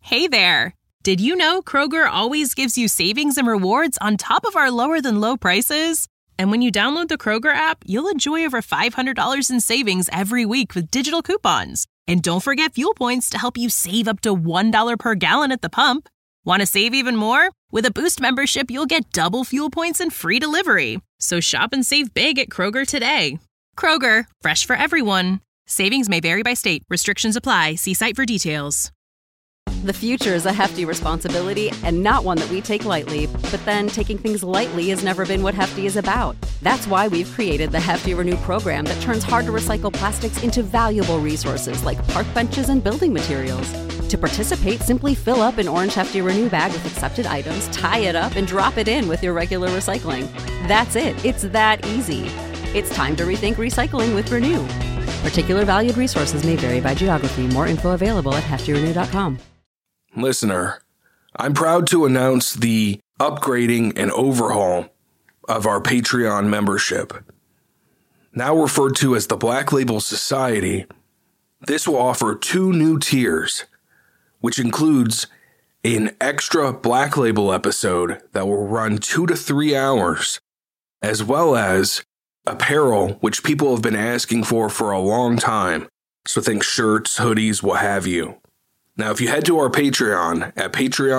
Hey there! Did you know Kroger always gives you savings and rewards on top of our lower-than-low prices? And when you download the Kroger app, you'll enjoy over $500 in savings every week with digital coupons. And don't forget fuel points to help you save up to $1 per gallon at the pump. Want to save even more? With a Boost membership, you'll get double fuel points and free delivery. So shop and save big at Kroger today. Kroger, fresh for everyone. Savings may vary by state. Restrictions apply. See site for details. The future is a hefty responsibility and not one that we take lightly. But then taking things lightly has never been what Hefty is about. That's why we've created the Hefty Renew program that turns hard-to-recycle plastics into valuable resources like park benches and building materials. To participate, simply fill up an orange Hefty Renew bag with accepted items, tie it up, and drop it in with your regular recycling. That's it. It's that easy. It's time to rethink recycling with Renew. Particular valued resources may vary by geography. More info available at heftyrenew.com. Listener, I'm proud to announce the upgrading and overhaul of our Patreon membership. Now referred to as the Black Label Society, this will offer 2 new tiers, which includes an extra Black Label episode that will run 2 to 3 hours, as well as apparel, which people have been asking for a long time. So think shirts, hoodies, what have you. Now, if you head to our Patreon at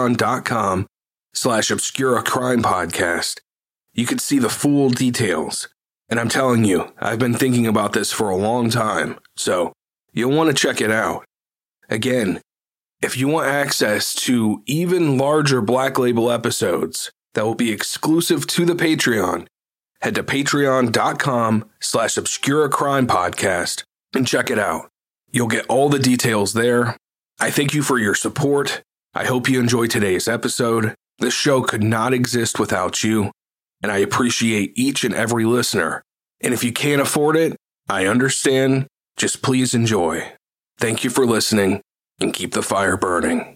patreon.com/Obscura Crime Podcast, you can see the full details. And I'm telling you, I've been thinking about this for a long time, so you'll want to check it out. Again, if you want access to even larger Black Label episodes that will be exclusive to the Patreon, head to patreon.com/Obscura Crime Podcast and check it out. You'll get all the details there. I thank you for your support. I hope you enjoyed today's episode. This show could not exist without you, and I appreciate each and every listener. And if you can't afford it, I understand. Just please enjoy. Thank you for listening, and keep the fire burning.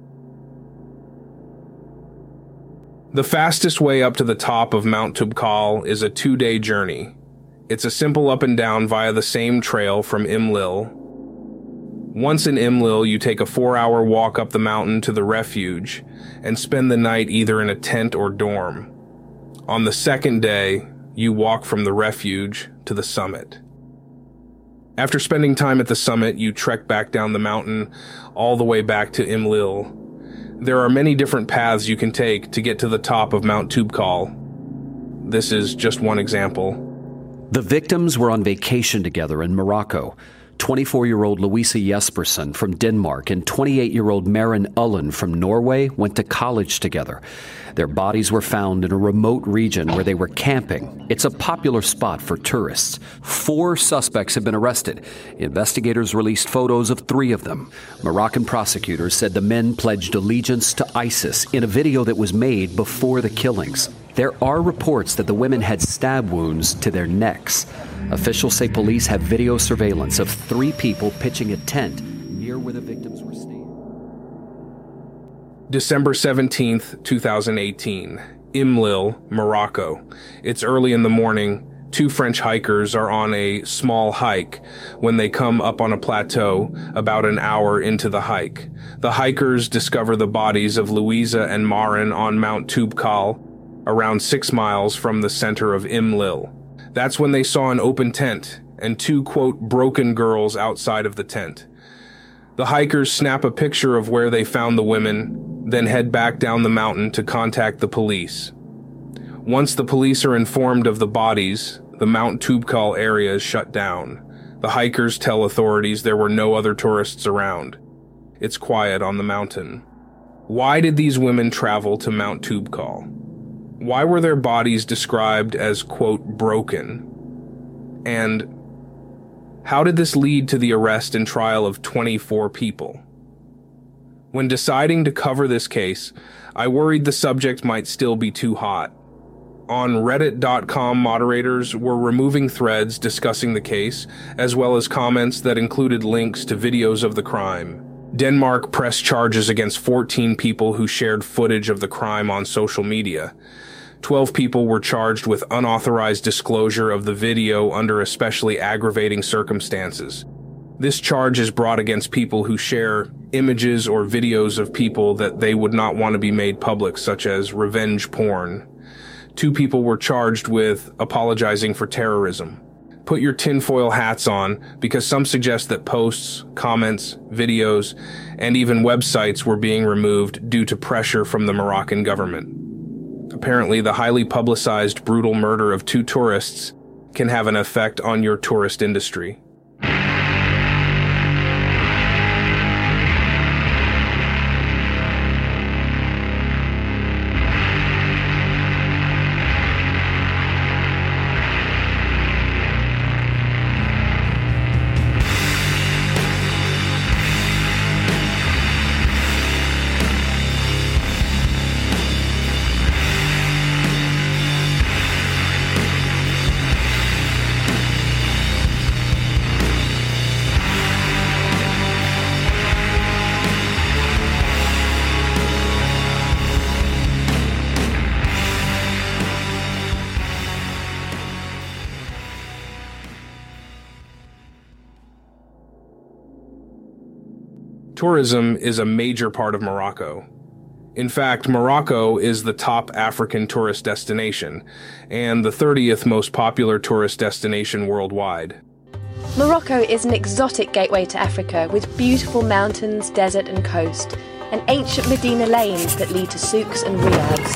The fastest way up to the top of Mount Toubkal is a 2-day journey. It's a simple up and down via the same trail from Imlil. Once in Imlil, you take a 4-hour walk up the mountain to the refuge and spend the night either in a tent or dorm. On the second day, you walk from the refuge to the summit. After spending time at the summit, you trek back down the mountain all the way back to Imlil. There are many different paths you can take to get to the top of Mount Toubkal. This is just one example. The victims were on vacation together in Morocco. 24-year-old Louisa Jespersen from Denmark and 28-year-old Maren Ullen from Norway went to college together. Their bodies were found in a remote region where they were camping. It's a popular spot for tourists. 4 suspects have been arrested. Investigators released photos of 3 of them. Moroccan prosecutors said the men pledged allegiance to ISIS in a video that was made before the killings. There are reports that the women had stab wounds to their necks. Officials say police have video surveillance of 3 people pitching a tent near where the victims were staying. December 17th, 2018. Imlil, Morocco. It's early in the morning. 2 French hikers are on a small hike when they come up on a plateau about an hour into the hike. The hikers discover the bodies of Louisa and Maren on Mount Toubkal, around 6 miles from the center of Imlil. That's when they saw an open tent and 2, quote, broken girls outside of the tent. The hikers snap a picture of where they found the women, then head back down the mountain to contact the police. Once the police are informed of the bodies, the Mount Toubkal area is shut down. The hikers tell authorities there were no other tourists around. It's quiet on the mountain. Why did these women travel to Mount Toubkal? Why were their bodies described as, quote, broken? And how did this lead to the arrest and trial of 24 people? When deciding to cover this case, I worried the subject might still be too hot. On Reddit.com, moderators were removing threads discussing the case, as well as comments that included links to videos of the crime. Denmark pressed charges against 14 people who shared footage of the crime on social media. 12 people were charged with unauthorized disclosure of the video under especially aggravating circumstances. This charge is brought against people who share images or videos of people that they would not want to be made public, such as revenge porn. 2 people were charged with apologizing for terrorism. Put your tinfoil hats on, because some suggest that posts, comments, videos, and even websites were being removed due to pressure from the Moroccan government. Apparently, the highly publicized brutal murder of 2 tourists can have an effect on your tourist industry. Tourism is a major part of Morocco. In fact, Morocco is the top African tourist destination, and the 30th most popular tourist destination worldwide. Morocco is an exotic gateway to Africa with beautiful mountains, desert and coast, and ancient Medina lanes that lead to souks and riads.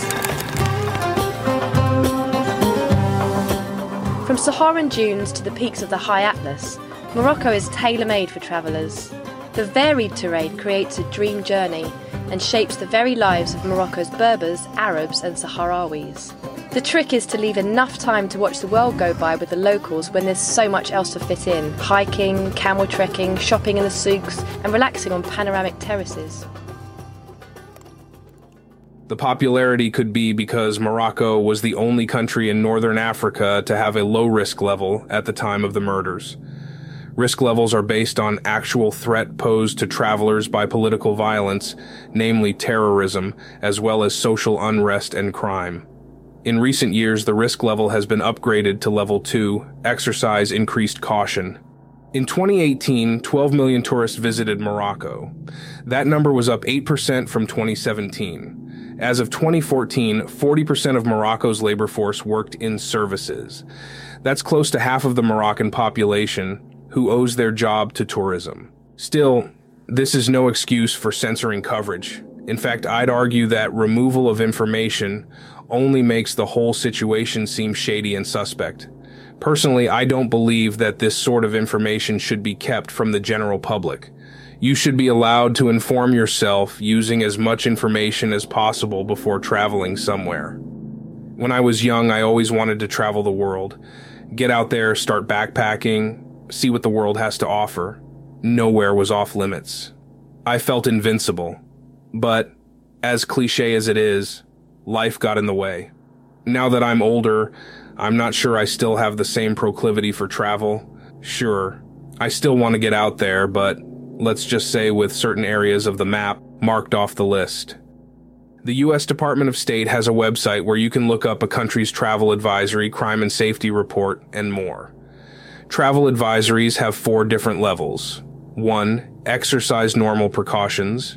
From Saharan dunes to the peaks of the High Atlas, Morocco is tailor-made for travellers. The varied terrain creates a dream journey and shapes the very lives of Morocco's Berbers, Arabs and Sahrawis. The trick is to leave enough time to watch the world go by with the locals when there's so much else to fit in: hiking, camel trekking, shopping in the souks and relaxing on panoramic terraces. The popularity could be because Morocco was the only country in northern Africa to have a low risk level at the time of the murders. Risk levels are based on actual threat posed to travelers by political violence, namely terrorism, as well as social unrest and crime. In recent years, the risk level has been upgraded to level 2, exercise increased caution. In 2018, 12 million tourists visited Morocco. That number was up 8% from 2017. As of 2014, 40% of Morocco's labor force worked in services. That's close to half of the Moroccan population, who owes their job to tourism. Still, this is no excuse for censoring coverage. In fact, I'd argue that removal of information only makes the whole situation seem shady and suspect. Personally, I don't believe that this sort of information should be kept from the general public. You should be allowed to inform yourself using as much information as possible before traveling somewhere. When I was young, I always wanted to travel the world. Get out there, start backpacking, see what the world has to offer. Nowhere was off limits. I felt invincible. But, as cliche as it is, life got in the way. Now that I'm older, I'm not sure I still have the same proclivity for travel. Sure, I still want to get out there, but let's just say with certain areas of the map marked off the list. The U.S. Department of State has a website where you can look up a country's travel advisory, crime and safety report, and more. Travel advisories have 4 different levels. 1. Exercise normal precautions.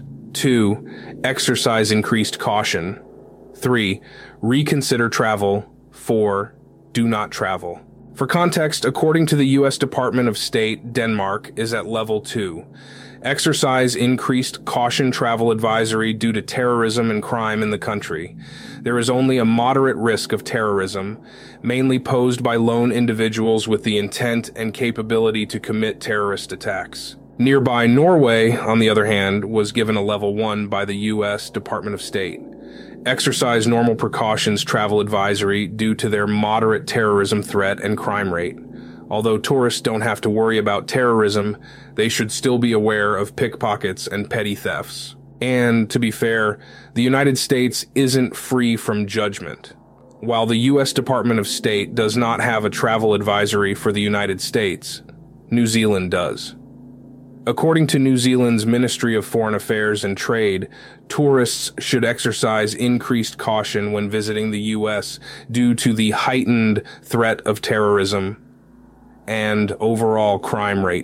2. Exercise increased caution. 3. Reconsider travel. 4. Do not travel. For context, according to the U.S. Department of State, Denmark is at level 2. Exercise increased caution travel advisory due to terrorism and crime in the country. There is only a moderate risk of terrorism, mainly posed by lone individuals with the intent and capability to commit terrorist attacks. Nearby Norway, on the other hand, was given a level 1 by the U.S. Department of State. Exercise normal precautions travel advisory due to their moderate terrorism threat and crime rate. Although tourists don't have to worry about terrorism, they should still be aware of pickpockets and petty thefts. And, to be fair, the United States isn't free from judgment. While the U.S. Department of State does not have a travel advisory for the United States, New Zealand does. According to New Zealand's Ministry of Foreign Affairs and Trade, tourists should exercise increased caution when visiting the U.S. due to the heightened threat of terrorism and overall crime rate.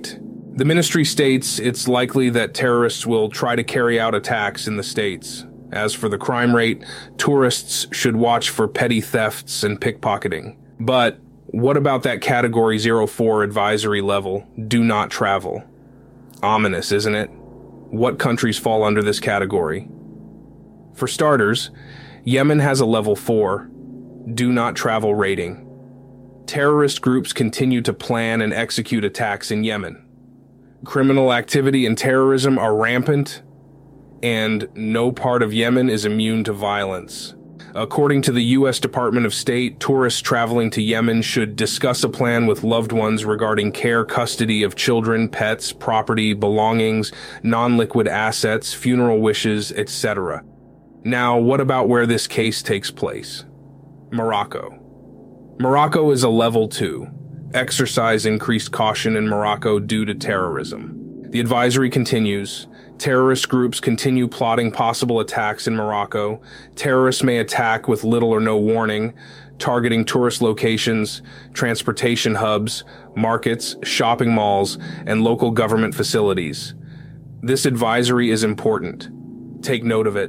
The ministry states it's likely that terrorists will try to carry out attacks in the states. As for the crime rate, tourists should watch for petty thefts and pickpocketing. But what about that Category 04 advisory level, do not travel? Ominous, isn't it? What countries fall under this category? For starters, Yemen has a level 4, do not travel rating. Terrorist groups continue to plan and execute attacks in Yemen. Criminal activity and terrorism are rampant, and no part of Yemen is immune to violence. According to the U.S. Department of State, tourists traveling to Yemen should discuss a plan with loved ones regarding care, custody of children, pets, property, belongings, non-liquid assets, funeral wishes, etc. Now, what about where this case takes place? Morocco. Morocco is a level 2. Exercise increased caution in Morocco due to terrorism. The advisory continues. Terrorist groups continue plotting possible attacks in Morocco. Terrorists may attack with little or no warning, targeting tourist locations, transportation hubs, markets, shopping malls, and local government facilities. This advisory is important. Take note of it.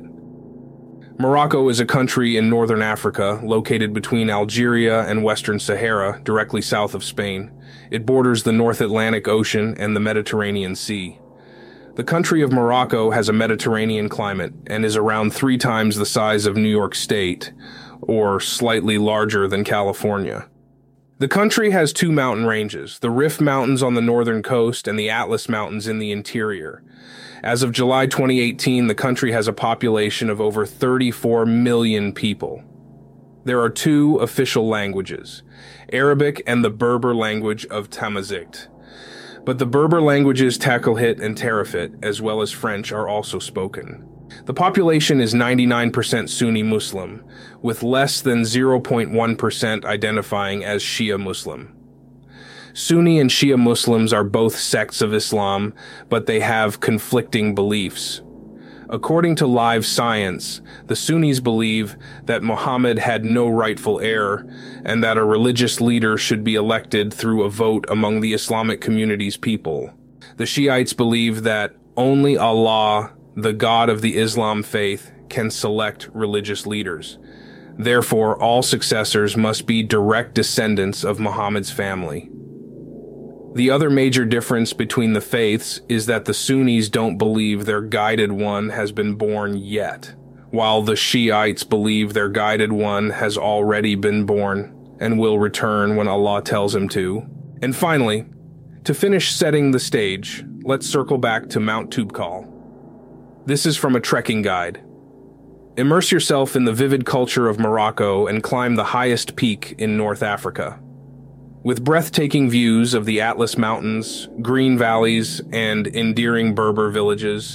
Morocco is a country in northern Africa, located between Algeria and Western Sahara, directly south of Spain. It borders the North Atlantic Ocean and the Mediterranean Sea. The country of Morocco has a Mediterranean climate and is around 3 times the size of New York State, or slightly larger than California. The country has 2 mountain ranges, the Rif Mountains on the northern coast and the Atlas Mountains in the interior. As of July 2018, the country has a population of over 34 million people. There are 2 official languages, Arabic and the Berber language of Tamazight. But the Berber languages Takelhit and Tarifit, as well as French, are also spoken. The population is 99% Sunni Muslim, with less than 0.1% identifying as Shia Muslim. Sunni and Shia Muslims are both sects of Islam, but they have conflicting beliefs. According to Live Science, the Sunnis believe that Muhammad had no rightful heir and that a religious leader should be elected through a vote among the Islamic community's people. The Shiites believe that only Allah, the God of the Islam faith, can select religious leaders. Therefore, all successors must be direct descendants of Muhammad's family. The other major difference between the faiths is that the Sunnis don't believe their guided one has been born yet, while the Shiites believe their guided one has already been born and will return when Allah tells him to. And finally, to finish setting the stage, let's circle back to Mount Toubkal. This is from a trekking guide. Immerse yourself in the vivid culture of Morocco and climb the highest peak in North Africa. With breathtaking views of the Atlas Mountains, green valleys, and endearing Berber villages,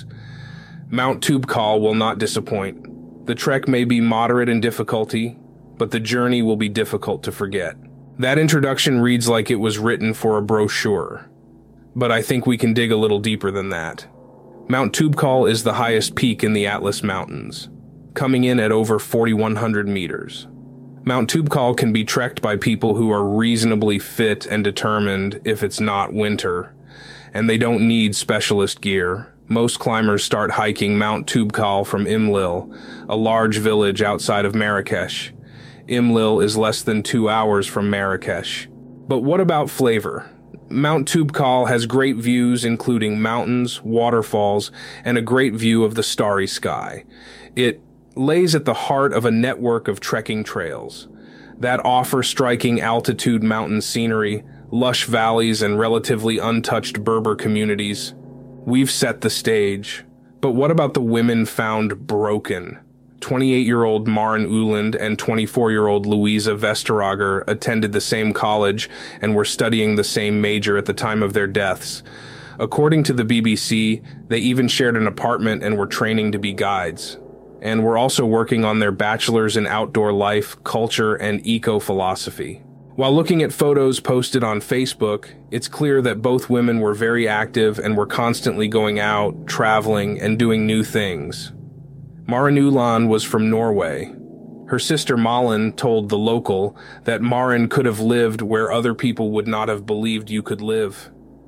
Mount Toubkal will not disappoint. The trek may be moderate in difficulty, but the journey will be difficult to forget. That introduction reads like it was written for a brochure, but I think we can dig a little deeper than that. Mount Toubkal is the highest peak in the Atlas Mountains, coming in at over 4,100 meters. Mount Toubkal can be trekked by people who are reasonably fit and determined if it's not winter, and they don't need specialist gear. Most climbers start hiking Mount Toubkal from Imlil, a large village outside of Marrakesh. Imlil is less than 2 hours from Marrakesh. But what about flavor? Mount Toubkal has great views including mountains, waterfalls, and a great view of the starry sky. It lays at the heart of a network of trekking trails that offer striking altitude mountain scenery, lush valleys, and relatively untouched Berber communities. We've set the stage, but what about the women found broken? 28-year-old Maren Uland and 24-year-old Louisa Vesterager attended the same college and were studying the same major at the time of their deaths. According to the BBC, they even shared an apartment and were training to be guides, and were also working on their bachelor's in outdoor life, culture, and eco-philosophy. While looking at photos posted on Facebook, it's clear that both women were very active and were constantly going out, traveling, and doing new things. Maren Uland was from Norway. Her sister Malin told The Local that Maren could have lived where other people would not have believed you could live.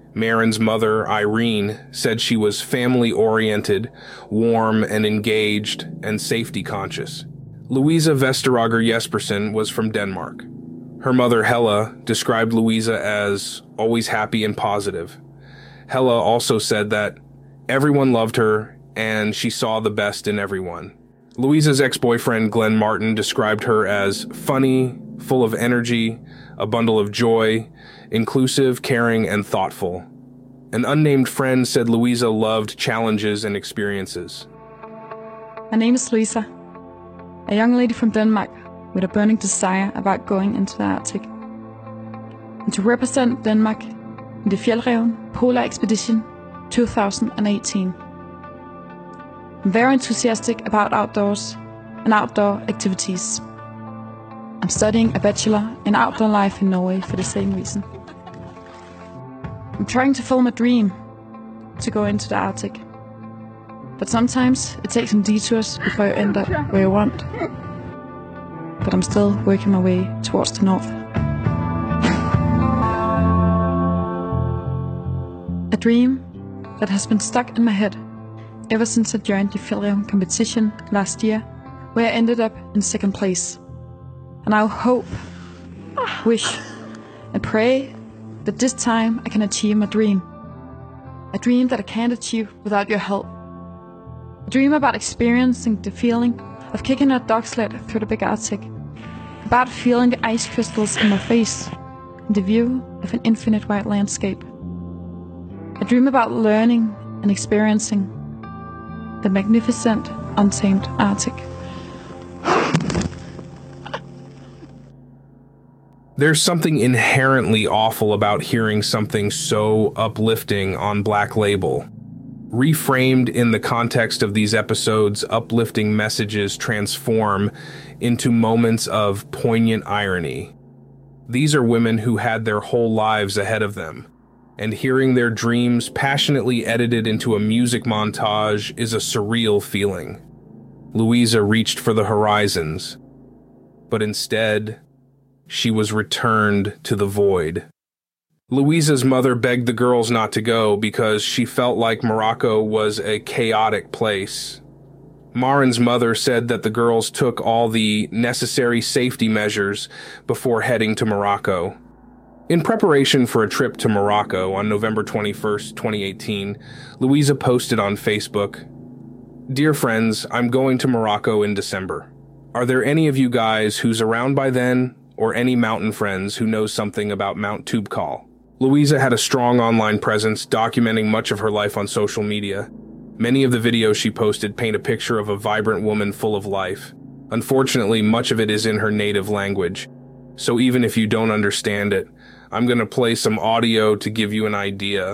Marin's mother, Irene, said she was family-oriented, warm and engaged, and safety-conscious. Louisa Vesterager Jespersen was from Denmark. Her mother, Hella, described Louisa as always happy and positive. Hella also said that everyone loved her and she saw the best in everyone. Louisa's ex-boyfriend, Glenn Martin, described her as funny, full of energy, a bundle of joy, inclusive, caring, and thoughtful. An unnamed friend said Louisa loved challenges and experiences. My name is Louisa, a young lady from Denmark with a burning desire about going into the Arctic and to represent Denmark in the Fjällräven Polar Expedition 2018. I'm very enthusiastic about outdoors and outdoor activities. I'm studying a bachelor in outdoor life in Norway for the same reason. I'm trying to fulfill my dream to go into the Arctic, but sometimes it takes some detours before you end up where you want. But I'm still working my way towards the north. A dream that has been stuck in my head ever since I joined the Fjällräven competition last year, where I ended up in second place. And I hope, wish, and pray that this time I can achieve my dream. A dream that I can't achieve without your help. A dream about experiencing the feeling of kicking a dog sled through the big Arctic. About feeling the ice crystals in my face and the view of an infinite white landscape. A dream about learning and experiencing the magnificent, untamed Arctic. There's something inherently awful about hearing something so uplifting on Black Label. Reframed in the context of these episodes, uplifting messages transform into moments of poignant irony. These are women who had their whole lives ahead of them, and hearing their dreams passionately edited into a music montage is a surreal feeling. Louisa reached for the horizons, but instead, she was returned to the void. Louisa's mother begged the girls not to go because she felt like Morocco was a chaotic place. Marin's mother said that the girls took all the necessary safety measures before heading to Morocco. In preparation for a trip to Morocco on November 21st, 2018, Louisa posted on Facebook, "Dear friends, I'm going to Morocco in December. Are there any of you guys who's around by then, or any mountain friends who knows something about Mount Toubkal?" Louisa had a strong online presence, documenting much of her life on social media. Many of the videos she posted paint a picture of a vibrant woman full of life. Unfortunately, much of it is in her native language. So even if you don't understand it, I'm going to play some audio to give you an idea.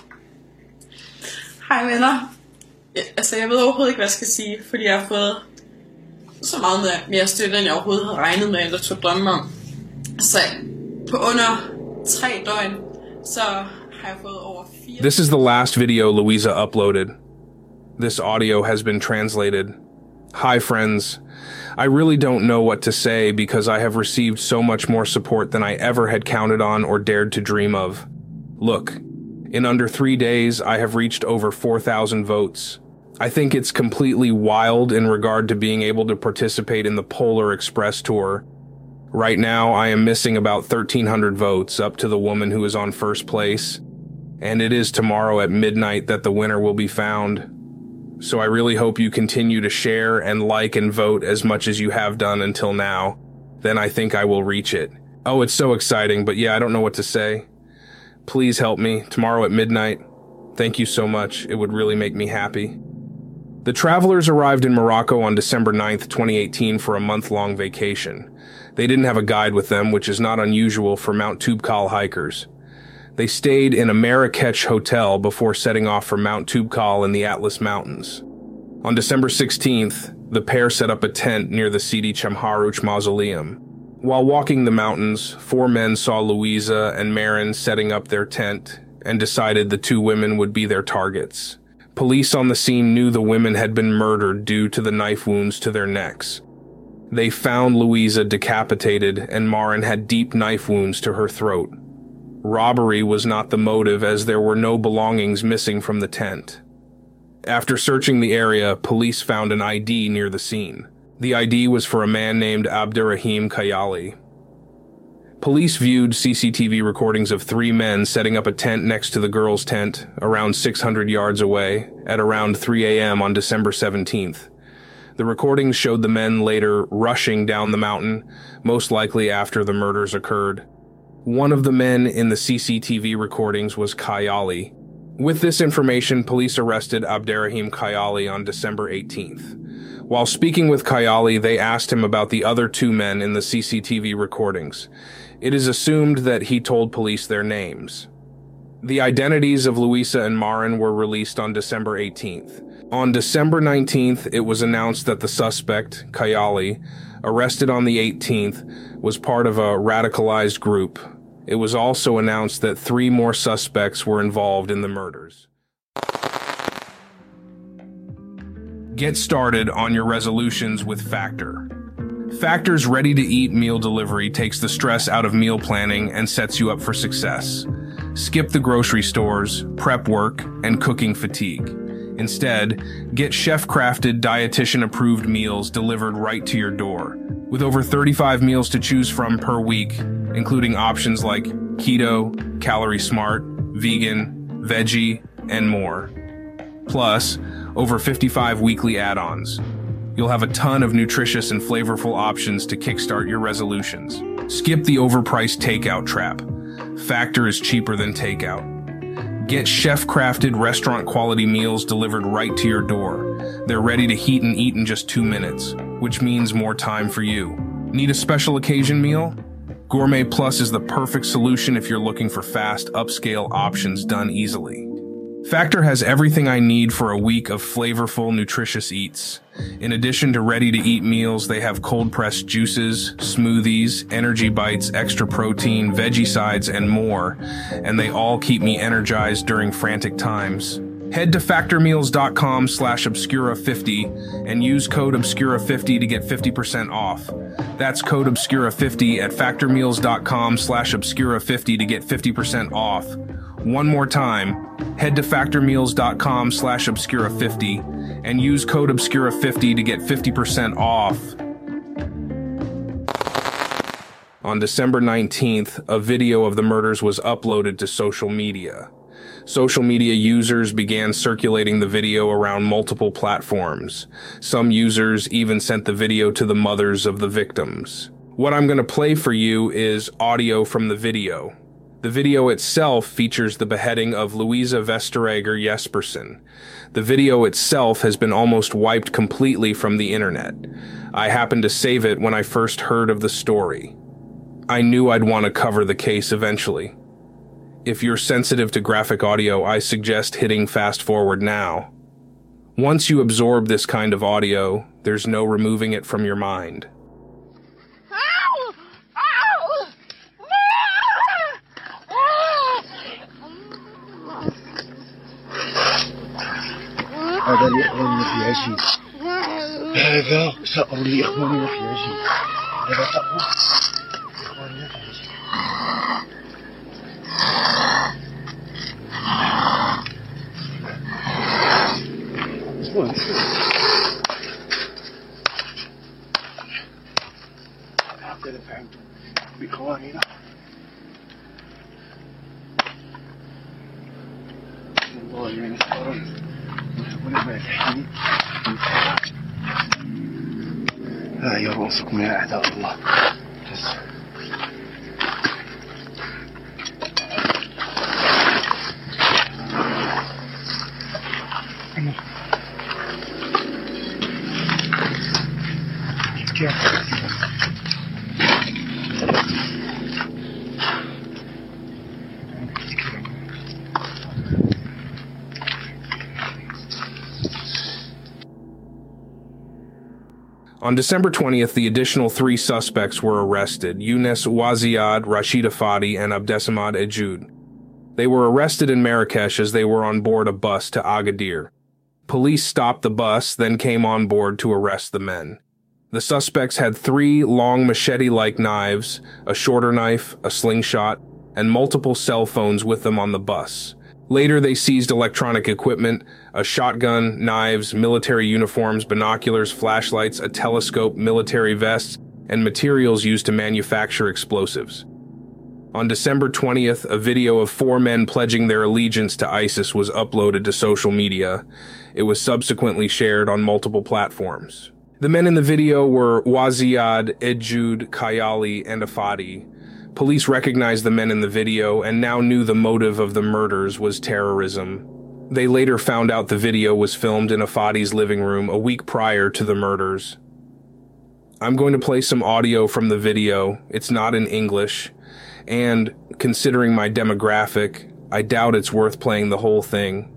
Hej venner. Jeg ved overhovedet ikke, hvad jeg skal sige, fordi jeg har fået så meget mere støtte, end jeg overhovedet havde regnet med, eller tog drømme om. Så på under 3 døgn, så har jeg fået over 4... This is the last video Louisa uploaded. This audio has been translated. Hi friends. I really don't know what to say because I have received so much more support than I ever had counted on or dared to dream of. Look, in under 3 days, I have reached over 4,000 votes. I think it's completely wild in regard to being able to participate in the Polar Express tour. Right now, I am missing about 1,300 votes up to the woman who is on first place, and it is tomorrow at midnight that the winner will be found. So I really hope you continue to share and like and vote as much as you have done until now. Then I think I will reach it. Oh, it's so exciting, but yeah, I don't know what to say. Please help me tomorrow at midnight. Thank you so much. It would really make me happy. The travelers arrived in Morocco on December 9th, 2018 for a month-long vacation. They didn't have a guide with them, which is not unusual for Mount Toubkal hikers. They stayed in a Marrakech hotel before setting off for Mount Toubkal in the Atlas Mountains. On December 16th, the pair set up a tent near the Sidi Chamharouch mausoleum. While walking the mountains, 4 men saw Louisa and Marin setting up their tent and decided the 2 women would be their targets. Police on the scene knew the women had been murdered due to the knife wounds to their necks. They found Louisa decapitated and Marin had deep knife wounds to her throat. Robbery was not the motive, as there were no belongings missing from the tent. After searching the area, police found an ID near the scene. The ID was for a man named Abderrahim Kayali. Police viewed CCTV recordings of 3 men setting up a tent next to the girl's tent, around 600 yards away, at around 3 a.m. on December 17th. The recordings showed the men later rushing down the mountain, most likely after the murders occurred. One of the men in the CCTV recordings was Kayali. With this information, police arrested Abderrahim Kayali on December 18th. While speaking with Kayali, they asked him about the other 2 men in the CCTV recordings. It is assumed that he told police their names. The identities of Louisa and Maren were released on December 18th. On December 19th, it was announced that the suspect, Kayali, arrested on the 18th, was part of a radicalized group. It was also announced that 3 more suspects were involved in the murders. Get started on your resolutions with Factor. Factor's ready-to-eat meal delivery takes the stress out of meal planning and sets you up for success. Skip the grocery stores, prep work, and cooking fatigue. Instead, get chef-crafted, dietitian-approved meals delivered right to your door. With over 35 meals to choose from per week, including options like keto, calorie smart, vegan, veggie, and more. Plus, over 55 weekly add-ons. You'll have a ton of nutritious and flavorful options to kickstart your resolutions. Skip the overpriced takeout trap. Factor is cheaper than takeout. Get chef-crafted, restaurant-quality meals delivered right to your door. They're ready to heat and eat in just 2 minutes, which means more time for you. Need a special occasion meal? Gourmet Plus is the perfect solution if you're looking for fast, upscale options done easily. Factor has everything I need for a week of flavorful, nutritious eats. In addition to ready-to-eat meals, they have cold-pressed juices, smoothies, energy bites, extra protein, veggie sides, and more, and they all keep me energized during frantic times. Head to factormeals.com/Obscura50 and use code Obscura50 to get 50% off. That's code Obscura50 at factormeals.com/Obscura50 to get 50% off. One more time, head to factormeals.com/Obscura50 and use code Obscura50 to get 50% off. On December 19th, a video of the murders was uploaded to social media. Social media users began circulating the video around multiple platforms. Some users even sent the video to the mothers of the victims. What I'm going to play for you is audio from the video. The video itself features the beheading of Louisa Vestager Jespersen. The video itself has been almost wiped completely from the internet. I happened to save it when I first heard of the story. I knew I'd want to cover the case eventually. If you're sensitive to graphic audio, I suggest hitting fast forward now. Once you absorb this kind of audio, there's no removing it from your mind. هذا الإخوان ما فيها شيء. هذا سأقول لإخواني ما فيها شيء. هذا سأقول إخواني ما فيها شيء. هكذا فهمت بإخواننا. والله من الصرم. يا رؤوسكم يا أعداء الله. On December 20th, the additional 3 suspects were arrested: Younes Waziad, Rashida Fadi, and Abdesamad Ejud. They were arrested in Marrakesh as they were on board a bus to Agadir. Police stopped the bus, then came on board to arrest the men. The suspects had 3 long machete-like knives, a shorter knife, a slingshot, and multiple cell phones with them on the bus. Later, they seized electronic equipment, a shotgun, knives, military uniforms, binoculars, flashlights, a telescope, military vests, and materials used to manufacture explosives. On December 20th, a video of 4 men pledging their allegiance to ISIS was uploaded to social media. It was subsequently shared on multiple platforms. The men in the video were Waziad, Ejud, Kayali, and Afadi. Police recognized the men in the video and now knew the motive of the murders was terrorism. They later found out the video was filmed in Afadi's living room a week prior to the murders. I'm going to play some audio from the video. It's not in English, and considering my demographic, I doubt it's worth playing the whole thing.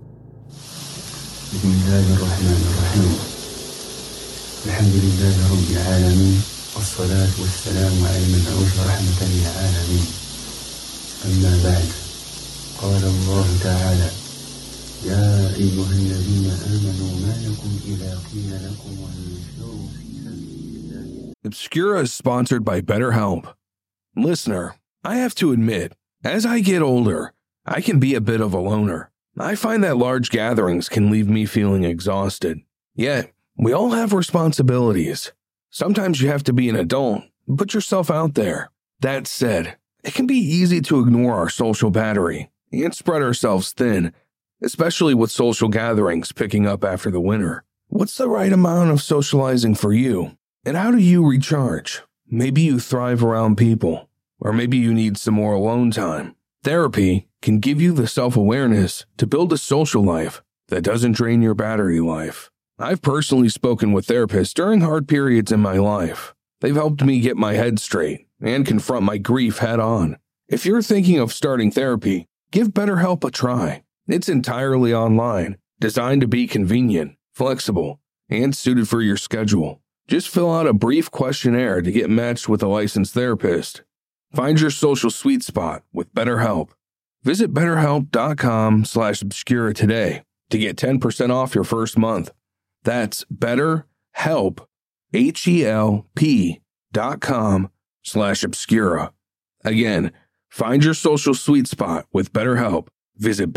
والصلاة والسلام على المبعوث رحمة للعالمين. أما بعد، قال الله تعالى: يا أيها الذين آمنوا ما لكم إذا قيل لكم انفروا في سبيل الله. Obscura is sponsored by BetterHelp. Listener, I have to admit, as I get older, I can be a bit of a loner. I find that large gatherings can leave me feeling exhausted. Yet, we all have responsibilities. Sometimes you have to be an adult and put yourself out there. That said, it can be easy to ignore our social battery and spread ourselves thin, especially with social gatherings picking up after the winter. What's the right amount of socializing for you? And how do you recharge? Maybe you thrive around people, or maybe you need some more alone time. Therapy can give you the self-awareness to build a social life that doesn't drain your battery life. I've personally spoken with therapists during hard periods in my life. They've helped me get my head straight and confront my grief head on. If you're thinking of starting therapy, give BetterHelp a try. It's entirely online, designed to be convenient, flexible, and suited for your schedule. Just fill out a brief questionnaire to get matched with a licensed therapist. Find your social sweet spot with BetterHelp. Visit BetterHelp.com/Obscura today to get 10% off your first month. That's BetterHelp, HELP.com/Obscura. Again, find your social sweet spot with BetterHelp. Visit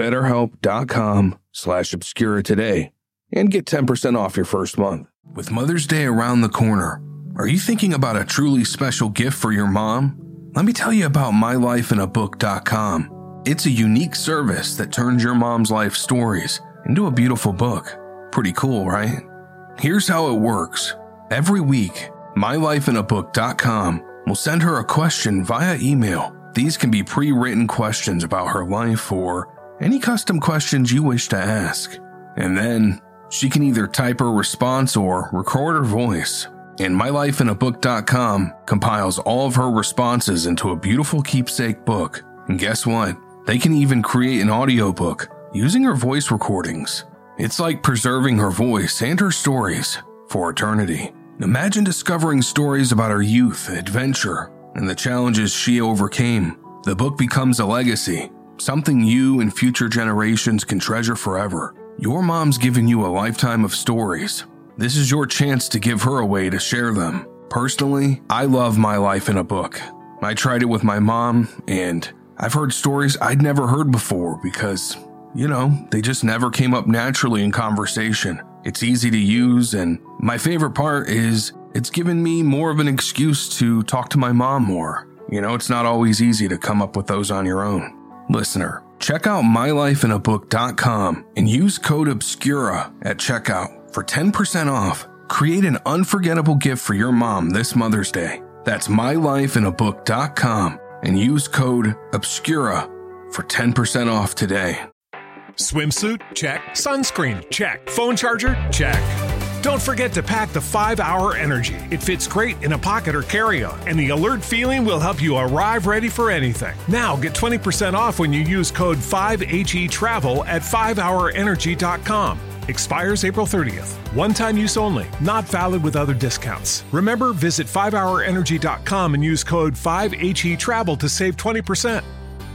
BetterHelp.com/Obscura today and get 10% off your first month. With Mother's Day around the corner, are you thinking about a truly special gift for your mom? Let me tell you about MyLifeInABook.com. It's a unique service that turns your mom's life stories into a beautiful book. Pretty cool, right? Here's how it works. Every week, MyLifeInABook.com will send her a question via email. These can be pre-written questions about her life or any custom questions you wish to ask. And then, she can either type her response or record her voice. And MyLifeInABook.com compiles all of her responses into a beautiful keepsake book. And guess what? They can even create an audiobook using her voice recordings. It's like preserving her voice and her stories for eternity. Imagine discovering stories about her youth, adventure, and the challenges she overcame. The book becomes a legacy, something you and future generations can treasure forever. Your mom's given you a lifetime of stories. This is your chance to give her a way to share them. Personally, I love My Life in a Book. I tried it with my mom, and I've heard stories I'd never heard before because, they just never came up naturally in conversation. It's easy to use, and my favorite part is it's given me more of an excuse to talk to my mom more. It's not always easy to come up with those on your own. Listener, check out MyLifeInABook.com and use code Obscura at checkout for 10% off. Create an unforgettable gift for your mom this Mother's Day. That's MyLifeInABook.com and use code Obscura for 10% off today. Swimsuit? Check. Sunscreen? Check. Phone charger? Check. Don't forget to pack the 5-Hour Energy. It fits great in a pocket or carry-on, and the alert feeling will help you arrive ready for anything. Now get 20% off when you use code 5HETRAVEL at 5hourenergy.com. Expires April 30th. One-time use only. Not valid with other discounts. Remember, visit 5hourenergy.com and use code 5HETRAVEL to save 20%.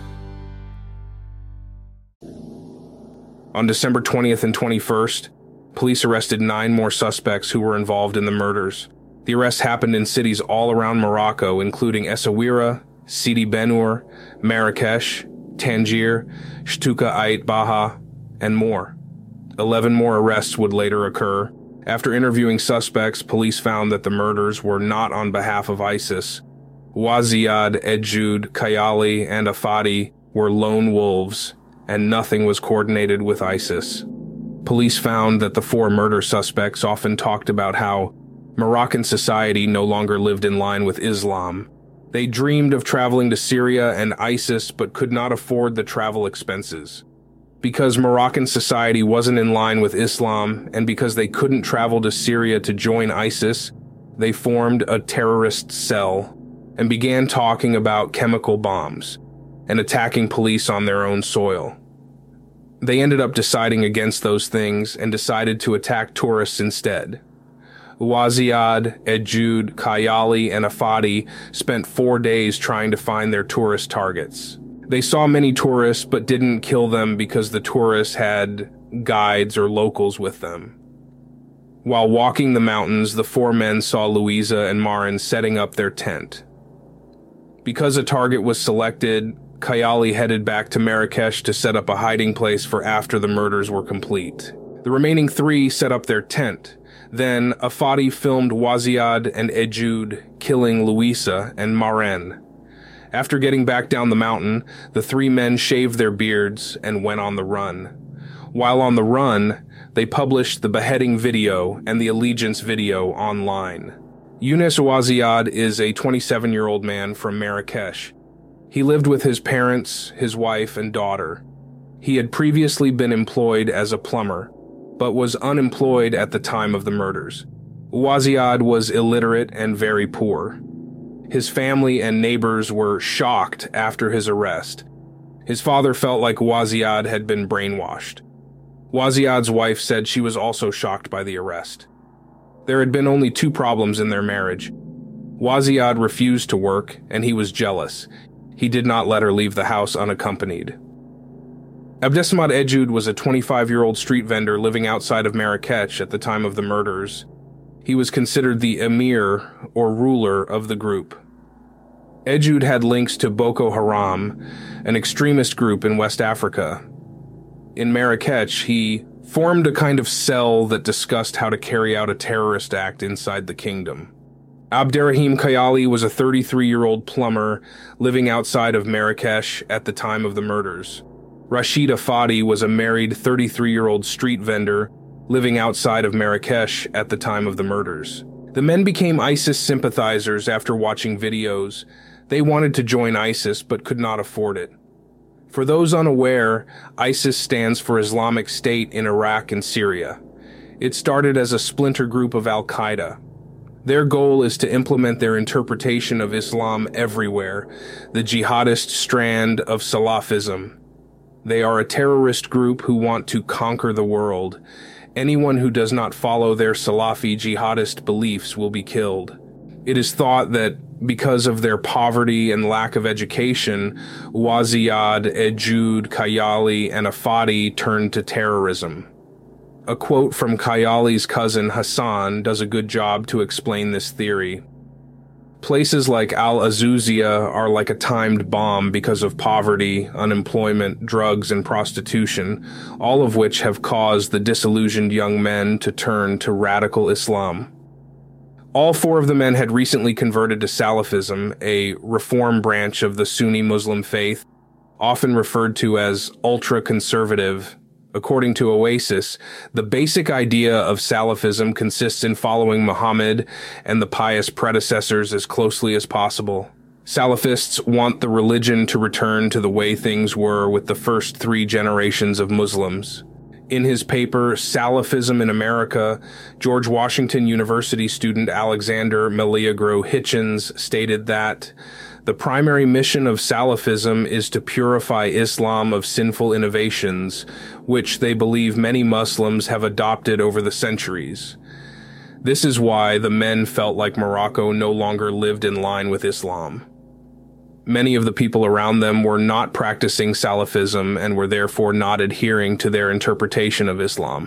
On December 20th and 21st, police arrested 9 more suspects who were involved in the murders. The arrests happened in cities all around Morocco, including Essaouira, Sidi Benur, Marrakesh, Tangier, Shtuka Ait Baha, and more. 11 more arrests would later occur. After interviewing suspects, police found that the murders were not on behalf of ISIS. Waziad, Ejud, Kayali, and Afadi were lone wolves, and nothing was coordinated with ISIS. Police found that the 4 murder suspects often talked about how Moroccan society no longer lived in line with Islam. They dreamed of traveling to Syria and ISIS but could not afford the travel expenses. Because Moroccan society wasn't in line with Islam, and because they couldn't travel to Syria to join ISIS, they formed a terrorist cell and began talking about chemical bombs and attacking police on their own soil. They ended up deciding against those things and decided to attack tourists instead. Waziad, Ejud, Kayali, and Afadi spent 4 days trying to find their tourist targets. They saw many tourists but didn't kill them because the tourists had guides or locals with them. While walking the mountains, the 4 men saw Louisa and Marin setting up their tent. Because a target was selected, Kayali headed back to Marrakesh to set up a hiding place for after the murders were complete. The remaining 3 set up their tent. Then Afadi filmed Waziad and Ejud killing Louisa and Marin. After getting back down the mountain, the 3 men shaved their beards and went on the run. While on the run, they published the beheading video and the allegiance video online. Younes Waziad is a 27-year-old man from Marrakesh. He lived with his parents, his wife, and daughter. He had previously been employed as a plumber, but was unemployed at the time of the murders. Waziad was illiterate and very poor. His family and neighbors were shocked after his arrest. His father felt like Waziad had been brainwashed. Waziad's wife said she was also shocked by the arrest. There had been only 2 problems in their marriage. Waziad refused to work, and he was jealous. He did not let her leave the house unaccompanied. Abdesamad Ejud was a 25-year-old street vendor living outside of Marrakesh at the time of the murders. He was considered the emir, or ruler, of the group. Ejud had links to Boko Haram, an extremist group in West Africa. In Marrakech, he formed a kind of cell that discussed how to carry out a terrorist act inside the kingdom. Abderrahim Kayali was a 33-year-old plumber living outside of Marrakesh at the time of the murders. Rashid Afadi was a married 33-year-old street vendor living outside of Marrakesh at the time of the murders. The men became ISIS sympathizers after watching videos. They wanted to join ISIS but could not afford it. For those unaware, ISIS stands for Islamic State in Iraq and Syria. It started as a splinter group of Al-Qaeda. Their goal is to implement their interpretation of Islam everywhere, the jihadist strand of Salafism. They are a terrorist group who want to conquer the world. Anyone who does not follow their Salafi jihadist beliefs will be killed. It is thought that because of their poverty and lack of education, Waziad, Ejud, Kayali, and Afadi turned to terrorism. A quote from Kayali's cousin Hassan does a good job to explain this theory. Places like Al-Azuzia are like a timed bomb because of poverty, unemployment, drugs, and prostitution, all of which have caused the disillusioned young men to turn to radical Islam. All 4 of the men had recently converted to Salafism, a reform branch of the Sunni Muslim faith, often referred to as ultra-conservative. According to Oasis, the basic idea of Salafism consists in following Muhammad and the pious predecessors as closely as possible. Salafists want the religion to return to the way things were with the first 3 generations of Muslims. In his paper, Salafism in America, George Washington University student Alexander Meliagro Hitchens stated that the primary mission of Salafism is to purify Islam of sinful innovations, which they believe many Muslims have adopted over the centuries. This is why the men felt like Morocco no longer lived in line with Islam. Many of the people around them were not practicing Salafism and were therefore not adhering to their interpretation of Islam.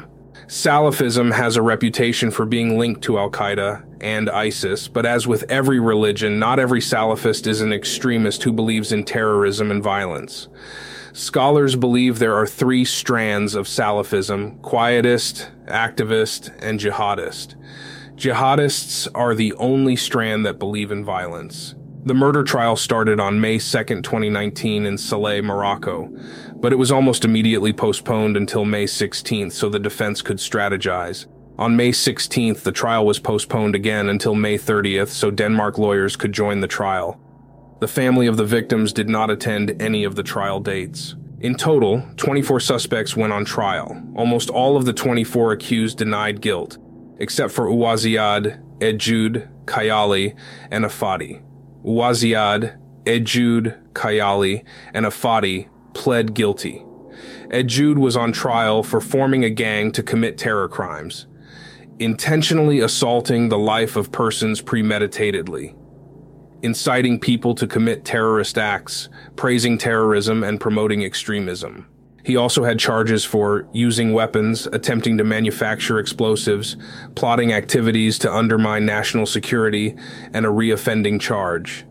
Salafism has a reputation for being linked to Al-Qaeda and ISIS, but as with every religion, not every Salafist is an extremist who believes in terrorism and violence. Scholars believe there are 3 strands of Salafism: quietist, activist, and jihadist. Jihadists are the only strand that believe in violence. The murder trial started on May 2, 2019 in Salé, Morocco, but it was almost immediately postponed until May 16th so the defense could strategize. On May 16th, the trial was postponed again until May 30th so Denmark lawyers could join the trial. The family of the victims did not attend any of the trial dates. In total, 24 suspects went on trial. Almost all of the 24 accused denied guilt, except for Ouaziad, Edjoud, Kayali, and Afadi. Ouaziad, Edjoud, Kayali, and Afadi pled guilty. Edjoud was on trial for forming a gang to commit terror crimes, intentionally assaulting the life of persons premeditatedly, inciting people to commit terrorist acts, praising terrorism, and promoting extremism. He also had charges for using weapons, attempting to manufacture explosives, plotting activities to undermine national security, and a reoffending charge.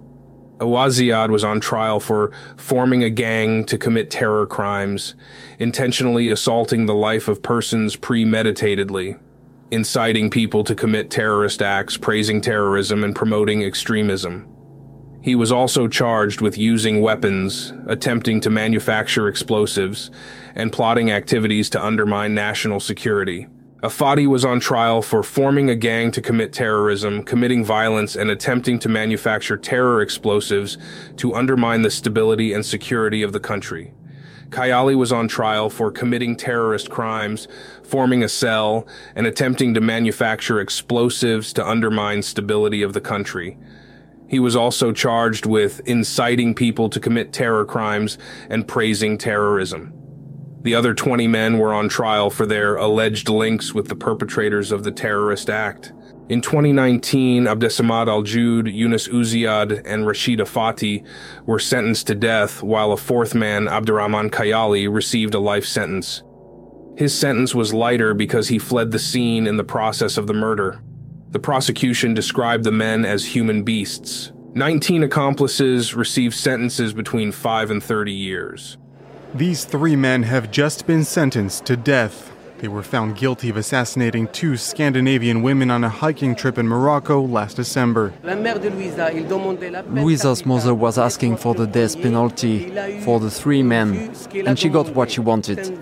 Ouaziad was on trial for forming a gang to commit terror crimes, intentionally assaulting the life of persons premeditatedly, inciting people to commit terrorist acts, praising terrorism, and promoting extremism. He was also charged with using weapons, attempting to manufacture explosives, and plotting activities to undermine national security. Afadi was on trial for forming a gang to commit terrorism, committing violence, and attempting to manufacture terror explosives to undermine the stability and security of the country. Kayali was on trial for committing terrorist crimes, forming a cell, and attempting to manufacture explosives to undermine stability of the country. He was also charged with inciting people to commit terror crimes and praising terrorism. The other 20 men were on trial for their alleged links with the perpetrators of the terrorist act. In 2019, Abdesamad Al-Joud, Yunus Ouaziad, and Rashid Afati were sentenced to death, while a 4th man, Abdurrahman Kayali, received a life sentence. His sentence was lighter because he fled the scene in the process of the murder. The prosecution described the men as human beasts. 19 accomplices received sentences between 5 and 30 years. These 3 men have just been sentenced to death. They were found guilty of assassinating 2 Scandinavian women on a hiking trip in Morocco last December. Louisa's mother was asking for the death penalty for the 3 men, and she got what she wanted.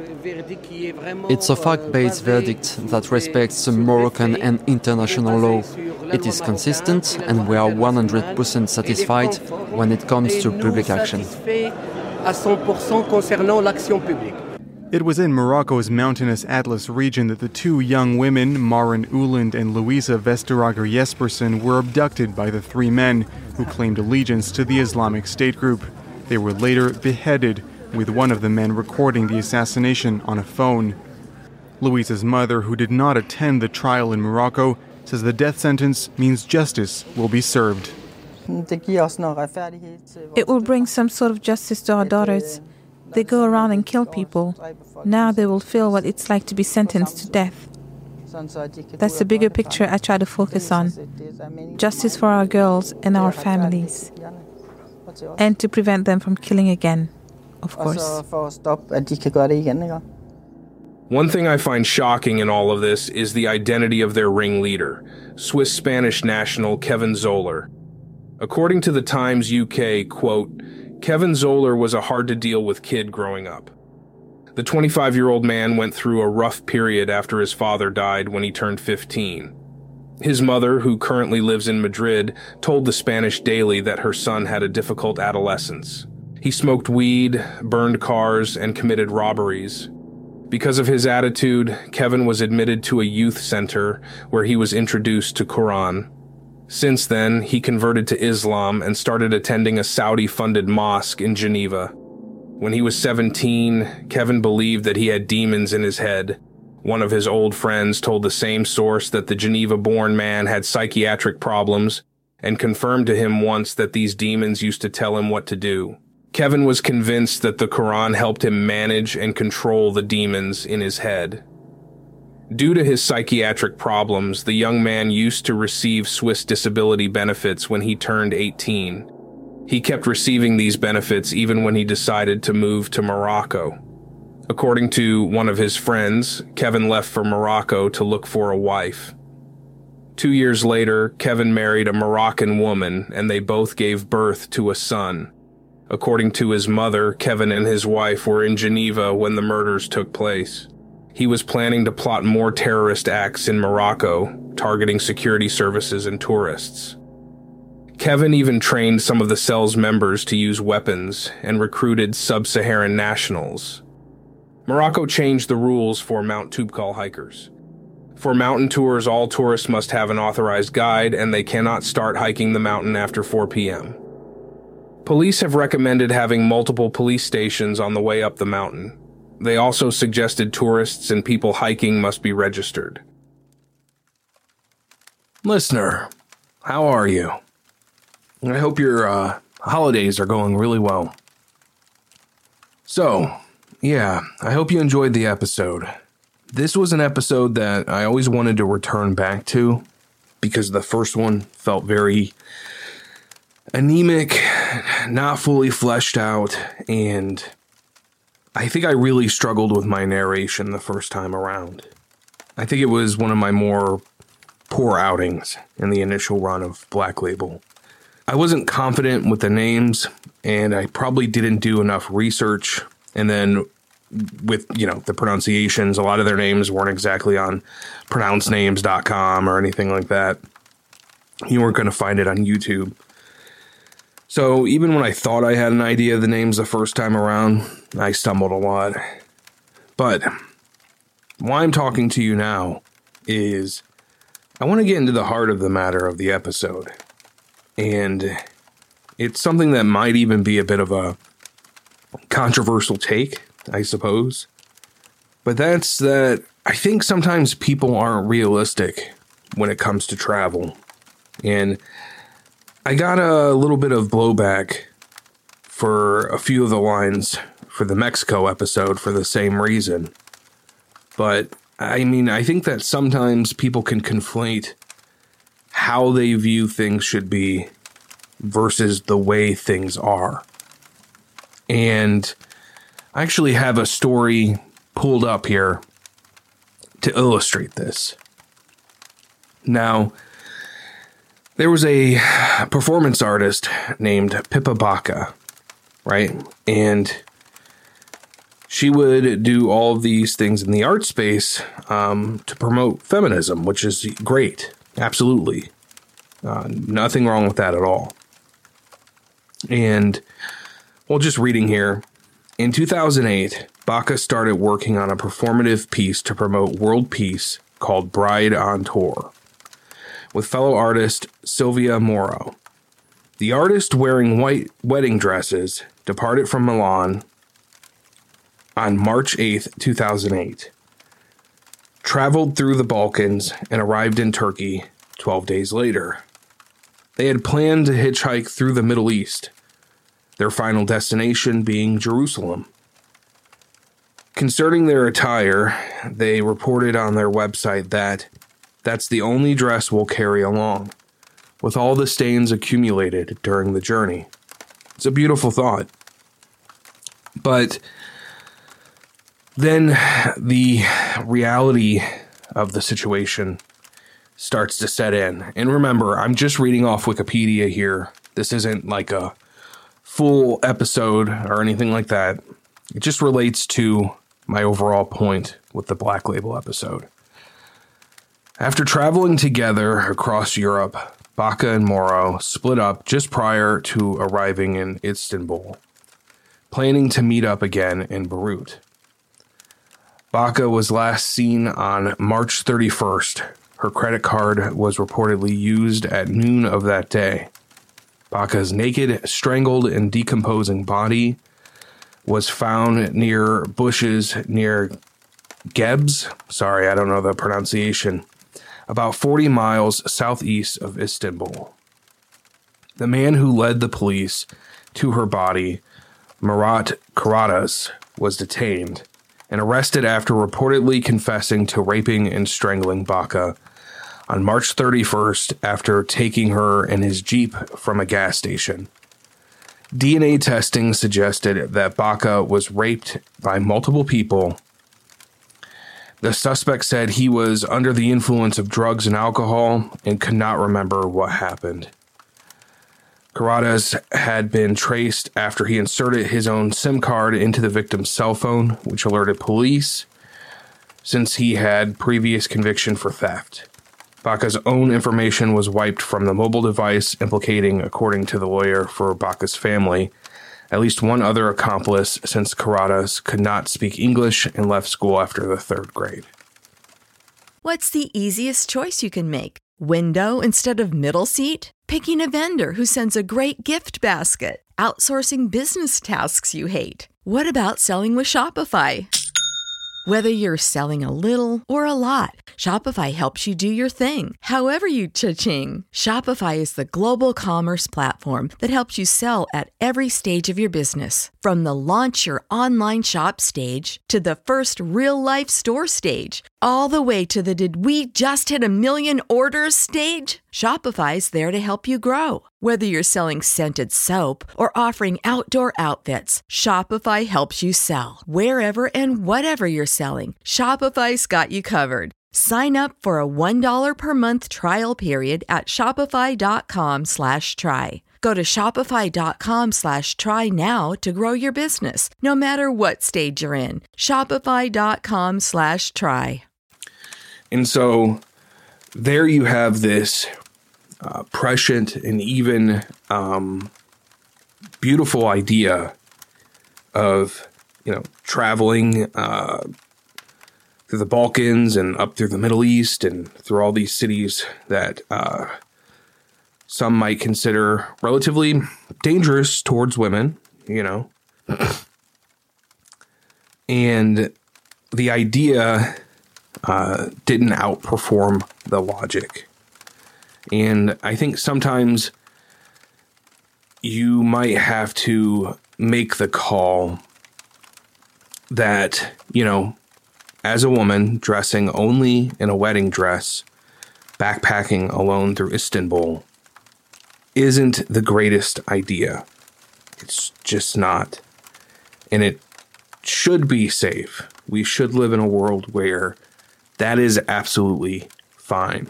It's a fact-based verdict that respects the Moroccan and international law. It is consistent, and we are 100% satisfied when it comes to public action. It was in Morocco's mountainous Atlas region that the 2 young women, Maren Uland and Louisa Vesterager Jespersen, were abducted by the 3 men who claimed allegiance to the Islamic State group. They were later beheaded, with one of the men recording the assassination on a phone. Louisa's mother, who did not attend the trial in Morocco, says the death sentence means justice will be served. It will bring some sort of justice to our daughters. They go around and kill people. Now they will feel what it's like to be sentenced to death. That's the bigger picture I try to focus on. Justice for our girls and our families. And to prevent them from killing again, of course. One thing I find shocking in all of this is the identity of their ringleader, Swiss-Spanish national Kevin Zoller. According to the Times UK, quote, Kevin Zoller was a hard-to-deal-with kid growing up. The 25-year-old man went through a rough period after his father died when he turned 15. His mother, who currently lives in Madrid, told the Spanish Daily that her son had a difficult adolescence. He smoked weed, burned cars, and committed robberies. Because of his attitude, Kevin was admitted to a youth center where he was introduced to Quran. Since then, he converted to Islam and started attending a Saudi-funded mosque in Geneva. When he was 17, Kevin believed that he had demons in his head. One of his old friends told the same source that the Geneva-born man had psychiatric problems and confirmed to him once that these demons used to tell him what to do. Kevin was convinced that the Quran helped him manage and control the demons in his head. Due to his psychiatric problems, the young man used to receive Swiss disability benefits when he turned 18. He kept receiving these benefits even when he decided to move to Morocco. According to one of his friends, Kevin left for Morocco to look for a wife. 2 years later, Kevin married a Moroccan woman, and they both gave birth to a son. According to his mother, Kevin and his wife were in Geneva when the murders took place. He was planning to plot more terrorist acts in Morocco, targeting security services and tourists. Kevin even trained some of the cell's members to use weapons and recruited sub-Saharan nationals. Morocco changed the rules for Mount Toubkal hikers. For mountain tours, all tourists must have an authorized guide, and they cannot start hiking the mountain after 4 p.m. Police have recommended having multiple police stations on the way up the mountain. They also suggested tourists and people hiking must be registered. Listener, how are you? I hope your holidays are going really well. So, yeah, I hope you enjoyed the episode. This was an episode that I always wanted to return back to because the first one felt very anemic, not fully fleshed out, and I think I really struggled with my narration the first time around. I think it was one of my more poor outings in the initial run of Black Label. I wasn't confident with the names, and I probably didn't do enough research. And then with, the pronunciations, a lot of their names weren't exactly on pronouncenames.com or anything like that. You weren't going to find it on YouTube. So even when I thought I had an idea of the names the first time around, I stumbled a lot. But why I'm talking to you now is I want to get into the heart of the matter of the episode. And it's something that might even be a bit of a controversial take, I suppose. But that's that I think sometimes people aren't realistic when it comes to travel. And I got a little bit of blowback for a few of the lines for the Mexico episode for the same reason. But I mean, I think that sometimes people can conflate how they view things should be versus the way things are. And I actually have a story pulled up here to illustrate this. Now, there was a performance artist named Pippa Baca, right? And she would do all of these things in the art space to promote feminism, which is great. Absolutely. Nothing wrong with that at all. And, well, just reading here, in 2008, Baca started working on a performative piece to promote world peace called Bride on Tour, with fellow artist Silvia Moro. The artist, wearing white wedding dresses, departed from Milan on March 8, 2008, traveled through the Balkans, and arrived in Turkey 12 days later. They had planned to hitchhike through the Middle East, their final destination being Jerusalem. Concerning their attire, they reported on their website that that's the only dress we'll carry along, with all the stains accumulated during the journey. It's a beautiful thought. But then the reality of the situation starts to set in. And remember, I'm just reading off Wikipedia here. This isn't like a full episode or anything like that. It just relates to my overall point with the Black Label episode. After traveling together across Europe, Baca and Moro split up just prior to arriving in Istanbul, planning to meet up again in Beirut. Baca was last seen on March 31st. Her credit card was reportedly used at noon of that day. Baca's naked, strangled, and decomposing body was found near bushes near Gebze, sorry, I don't know the pronunciation, about 40 miles southeast of Istanbul. The man who led the police to her body, Murat Karadas, was detained, and arrested after reportedly confessing to raping and strangling Baca on March 31st after taking her in his Jeep from a gas station. DNA testing suggested that Baca was raped by multiple people. The suspect said he was under the influence of drugs and alcohol and could not remember what happened. Carradas had been traced after he inserted his own SIM card into the victim's cell phone, which alerted police, since he had previous conviction for theft. Baca's own information was wiped from the mobile device, implicating, according to the lawyer for Baca's family, at least one other accomplice, since Carradas could not speak English and left school after the 3rd grade. What's the easiest choice you can make? Window instead of middle seat? Picking a vendor who sends a great gift basket? Outsourcing business tasks you hate? What about selling with Shopify? Whether you're selling a little or a lot, Shopify helps you do your thing, however you cha-ching. Shopify is the global commerce platform that helps you sell at every stage of your business. From the launch your online shop stage to the first real-life store stage, all the way to the did we just hit 1 million orders stage. Shopify's there to help you grow. Whether you're selling scented soap or offering outdoor outfits, Shopify helps you sell. Wherever and whatever you're selling, Shopify's got you covered. Sign up for a $1 per month trial period at shopify.com/try. Go to shopify.com/try now to grow your business, no matter what stage you're in. Shopify.com/try. And so there you have this prescient and even beautiful idea of, traveling through the Balkans and up through the Middle East and through all these cities that some might consider relatively dangerous towards women, And the idea didn't outperform the logic. And I think sometimes you might have to make the call that, as a woman dressing only in a wedding dress, backpacking alone through Istanbul isn't the greatest idea. It's just not. And it should be safe. We should live in a world where that is absolutely fine.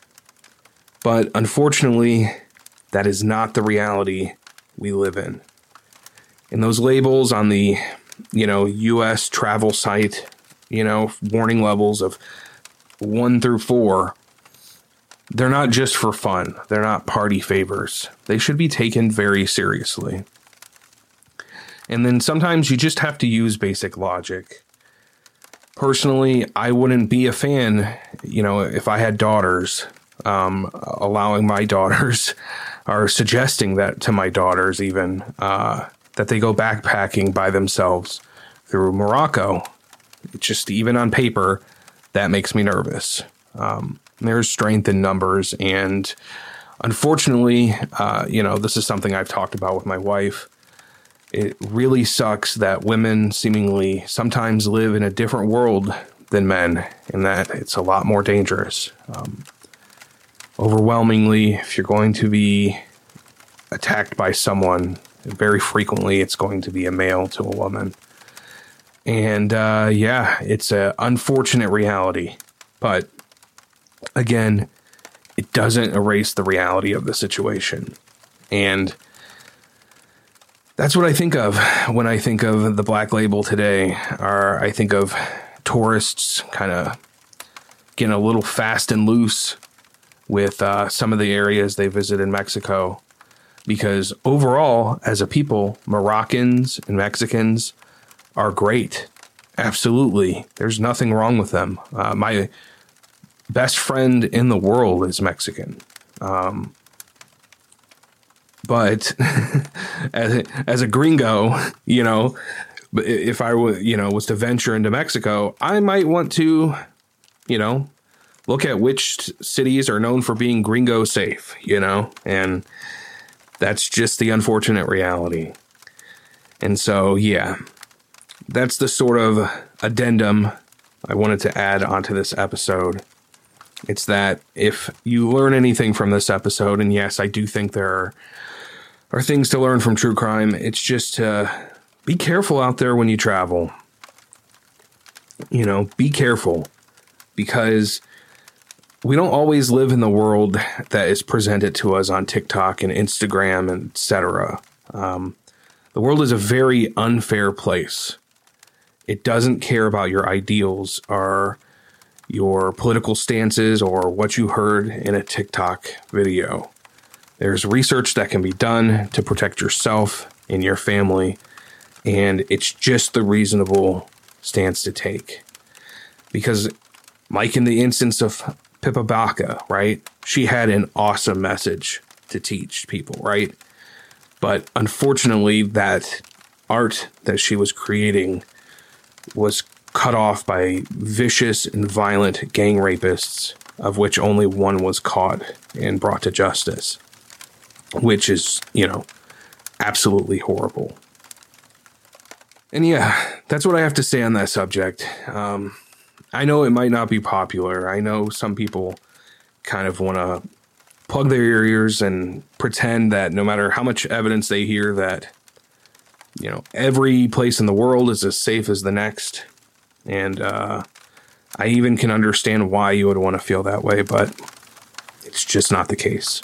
But unfortunately, that is not the reality we live in. And those labels on the, U.S. travel site, warning levels of 1 through 4, they're not just for fun. They're not party favors. They should be taken very seriously. And then sometimes you just have to use basic logic. Personally, I wouldn't be a fan, if I had daughters, allowing my daughters or suggesting that to my daughters even, that they go backpacking by themselves through Morocco. Just even on paper, that makes me nervous. There's strength in numbers. And unfortunately, this is something I've talked about with my wife. It really sucks that women seemingly sometimes live in a different world than men, and that it's a lot more dangerous. Overwhelmingly, if you're going to be attacked by someone, very frequently it's going to be a male to a woman. And it's an unfortunate reality. But again, it doesn't erase the reality of the situation. And that's what I think of when I think of the Black Label today. I think of tourists kind of getting a little fast and loose with some of the areas they visit in Mexico. Because overall, as a people, Moroccans and Mexicans are great. Absolutely. There's nothing wrong with them. My best friend in the world is Mexican. But as a gringo, if I was to venture into Mexico, I might want to, look at which cities are known for being gringo safe, and that's just the unfortunate reality. And so, that's the sort of addendum I wanted to add onto this episode. It's that if you learn anything from this episode, and yes, I do think there are things to learn from true crime, it's just be careful out there when you travel. You know, be careful, because we don't always live in the world that is presented to us on TikTok and Instagram and etc. The world is a very unfair place. It doesn't care about your ideals or your political stances or what you heard in a TikTok video. There's research that can be done to protect yourself and your family, and it's just the reasonable stance to take. Because, like in the instance of Pippa Baca, right? She had an awesome message to teach people, right? But unfortunately, that art that she was creating was cut off by vicious and violent gang rapists, of which only one was caught and brought to justice, which is, you know, absolutely horrible. And yeah, that's what I have to say on that subject. I know it might not be popular. I know some people kind of want to plug their ears and pretend that no matter how much evidence they hear that, you know, every place in the world is as safe as the next. And I even can understand why you would want to feel that way, but it's just not the case.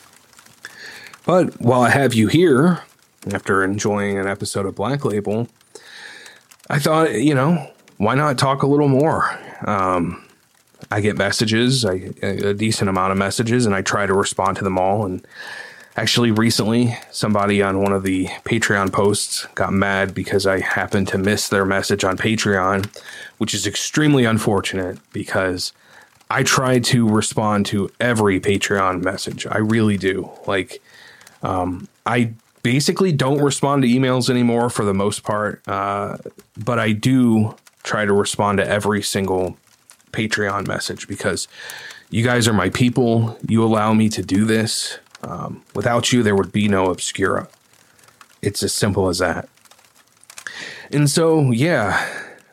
But while I have you here, after enjoying an episode of Black Label, I thought, you know, why not talk a little more? I get messages, a decent amount of messages, and I try to respond to them all. And actually, recently, somebody on one of the Patreon posts got mad because I happened to miss their message on Patreon, which is extremely unfortunate because I try to respond to every Patreon message. I really do. Like, I basically don't respond to emails anymore for the most part, but I do try to respond to every single Patreon message because you guys are my people. You allow me to do this. Without you, there would be no Obscura. It's as simple as that. And so, yeah,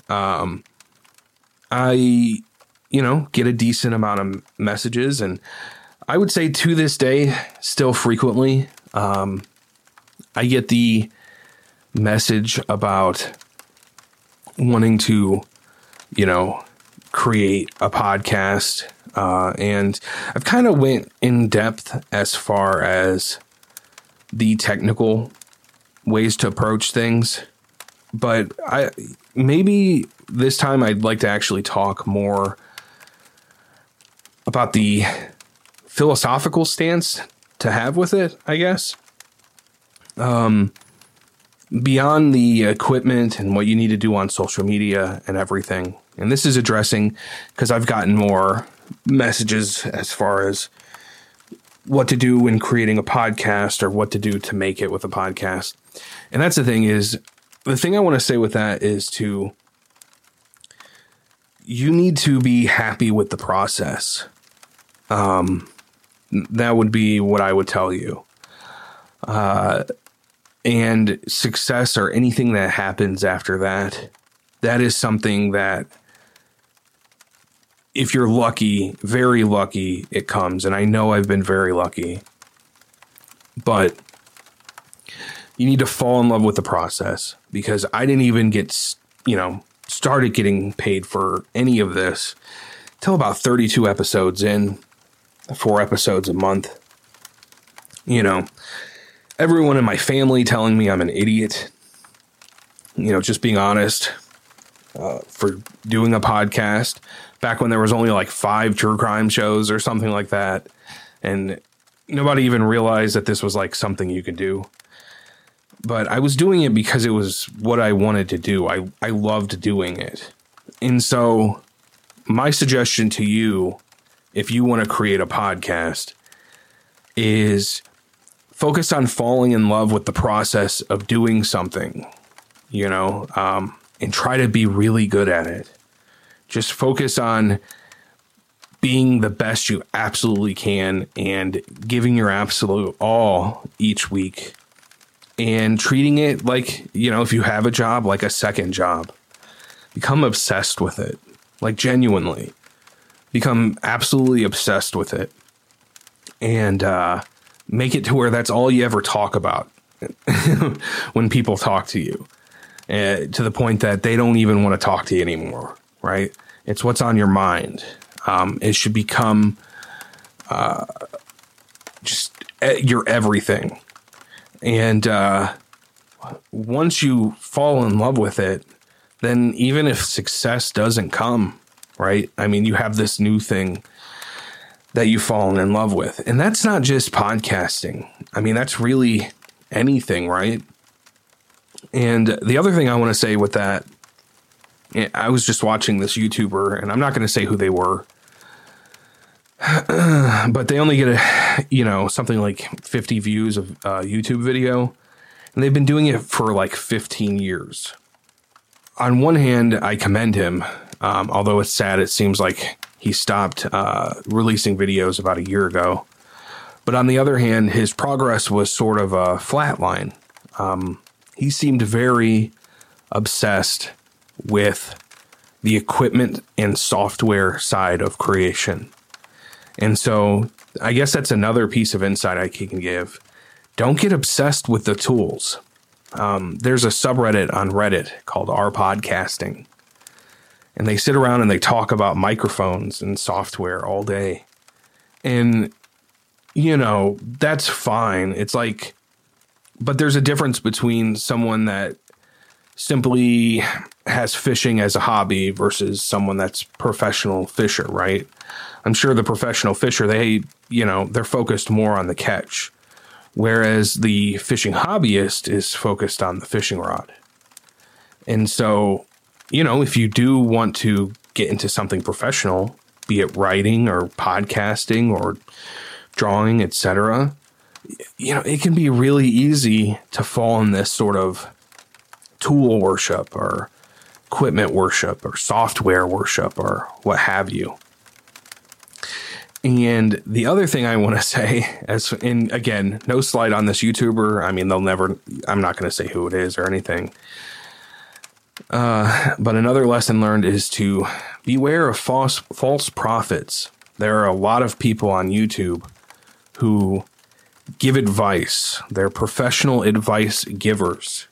I, you know, get a decent amount of messages, and I would say to this day, still frequently, I get the message about wanting to, you know, create a podcast. And I've kind of went in depth as far as the technical ways to approach things. But maybe this time I'd like to actually talk more about the philosophical stance to have with it, I guess. Beyond the equipment and what you need to do on social media and everything. And this is addressing because I've gotten more messages as far as what to do when creating a podcast or what to do to make it with a podcast. And that's the thing I want to say with that is you need to be happy with the process. That would be what I would tell you. And success or anything that happens after that, that is something that if you're lucky, very lucky, it comes. And I know I've been very lucky, but you need to fall in love with the process because I didn't even get, you know, started getting paid for any of this till about 32 episodes in, 4 episodes a month. You know, everyone in my family telling me I'm an idiot, you know, just being honest, for doing a podcast back when there was only like 5 true crime shows or something like that. And nobody even realized that this was like something you could do. But I was doing it because it was what I wanted to do. I loved doing it. And so my suggestion to you, if you want to create a podcast, is focus on falling in love with the process of doing something, you know, and try to be really good at it. Just focus on being the best you absolutely can and giving your absolute all each week and treating it like, you know, if you have a job, like a second job. become obsessed with it, like genuinely become absolutely obsessed with it, and make it to where that's all you ever talk about when people talk to you, to the point that they don't even want to talk to you anymore, right? It's what's on your mind. It should become just your everything. And once you fall in love with it, then even if success doesn't come, right? I mean, you have this new thing that you've fallen in love with. And that's not just podcasting. I mean, that's really anything, right? And the other thing I want to say with that, I was just watching this YouTuber, and I'm not going to say who they were, but they only get something like 50 views of a YouTube video, and they've been doing it for like 15 years. On one hand, I commend him, although it's sad. It seems like he stopped releasing videos about a year ago. But on the other hand, his progress was sort of a flat line. He seemed very obsessed with the equipment and software side of creation. And so I guess that's another piece of insight I can give. Don't get obsessed with the tools. There's a subreddit on Reddit called Our Podcasting. And they sit around and they talk about microphones and software all day. And, that's fine. It's like, but there's a difference between someone that simply has fishing as a hobby versus someone that's professional fisher, right? I'm sure the professional fisher, they're focused more on the catch, whereas the fishing hobbyist is focused on the fishing rod. And so, if you do want to get into something professional, be it writing or podcasting or drawing, etc., it can be really easy to fall in this sort of tool worship or equipment worship or software worship or what have you. And the other thing I want to say, again, no slight on this YouTuber. I mean, I'm not going to say who it is or anything. But another lesson learned is to beware of false prophets. There are a lot of people on YouTube who give advice. They're professional advice givers.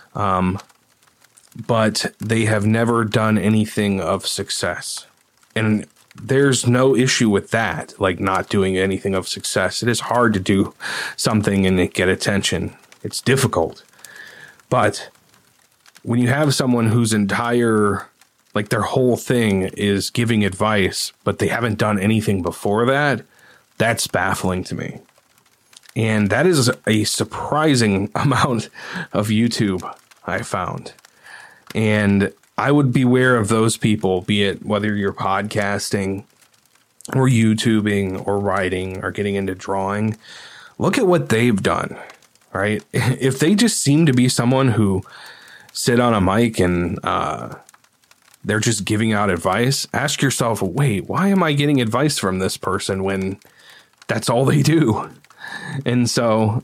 But they have never done anything of success. And there's no issue with that, like not doing anything of success. It is hard to do something and get attention. It's difficult. But when you have someone whose entire, like their whole thing is giving advice, but they haven't done anything before that, that's baffling to me. And that is a surprising amount of YouTube I found. And I would beware of those people, be it whether you're podcasting or YouTubing or writing or getting into drawing. Look at what they've done, right? If they just seem to be someone who sit on a mic and they're just giving out advice, ask yourself, wait, why am I getting advice from this person when that's all they do? And so,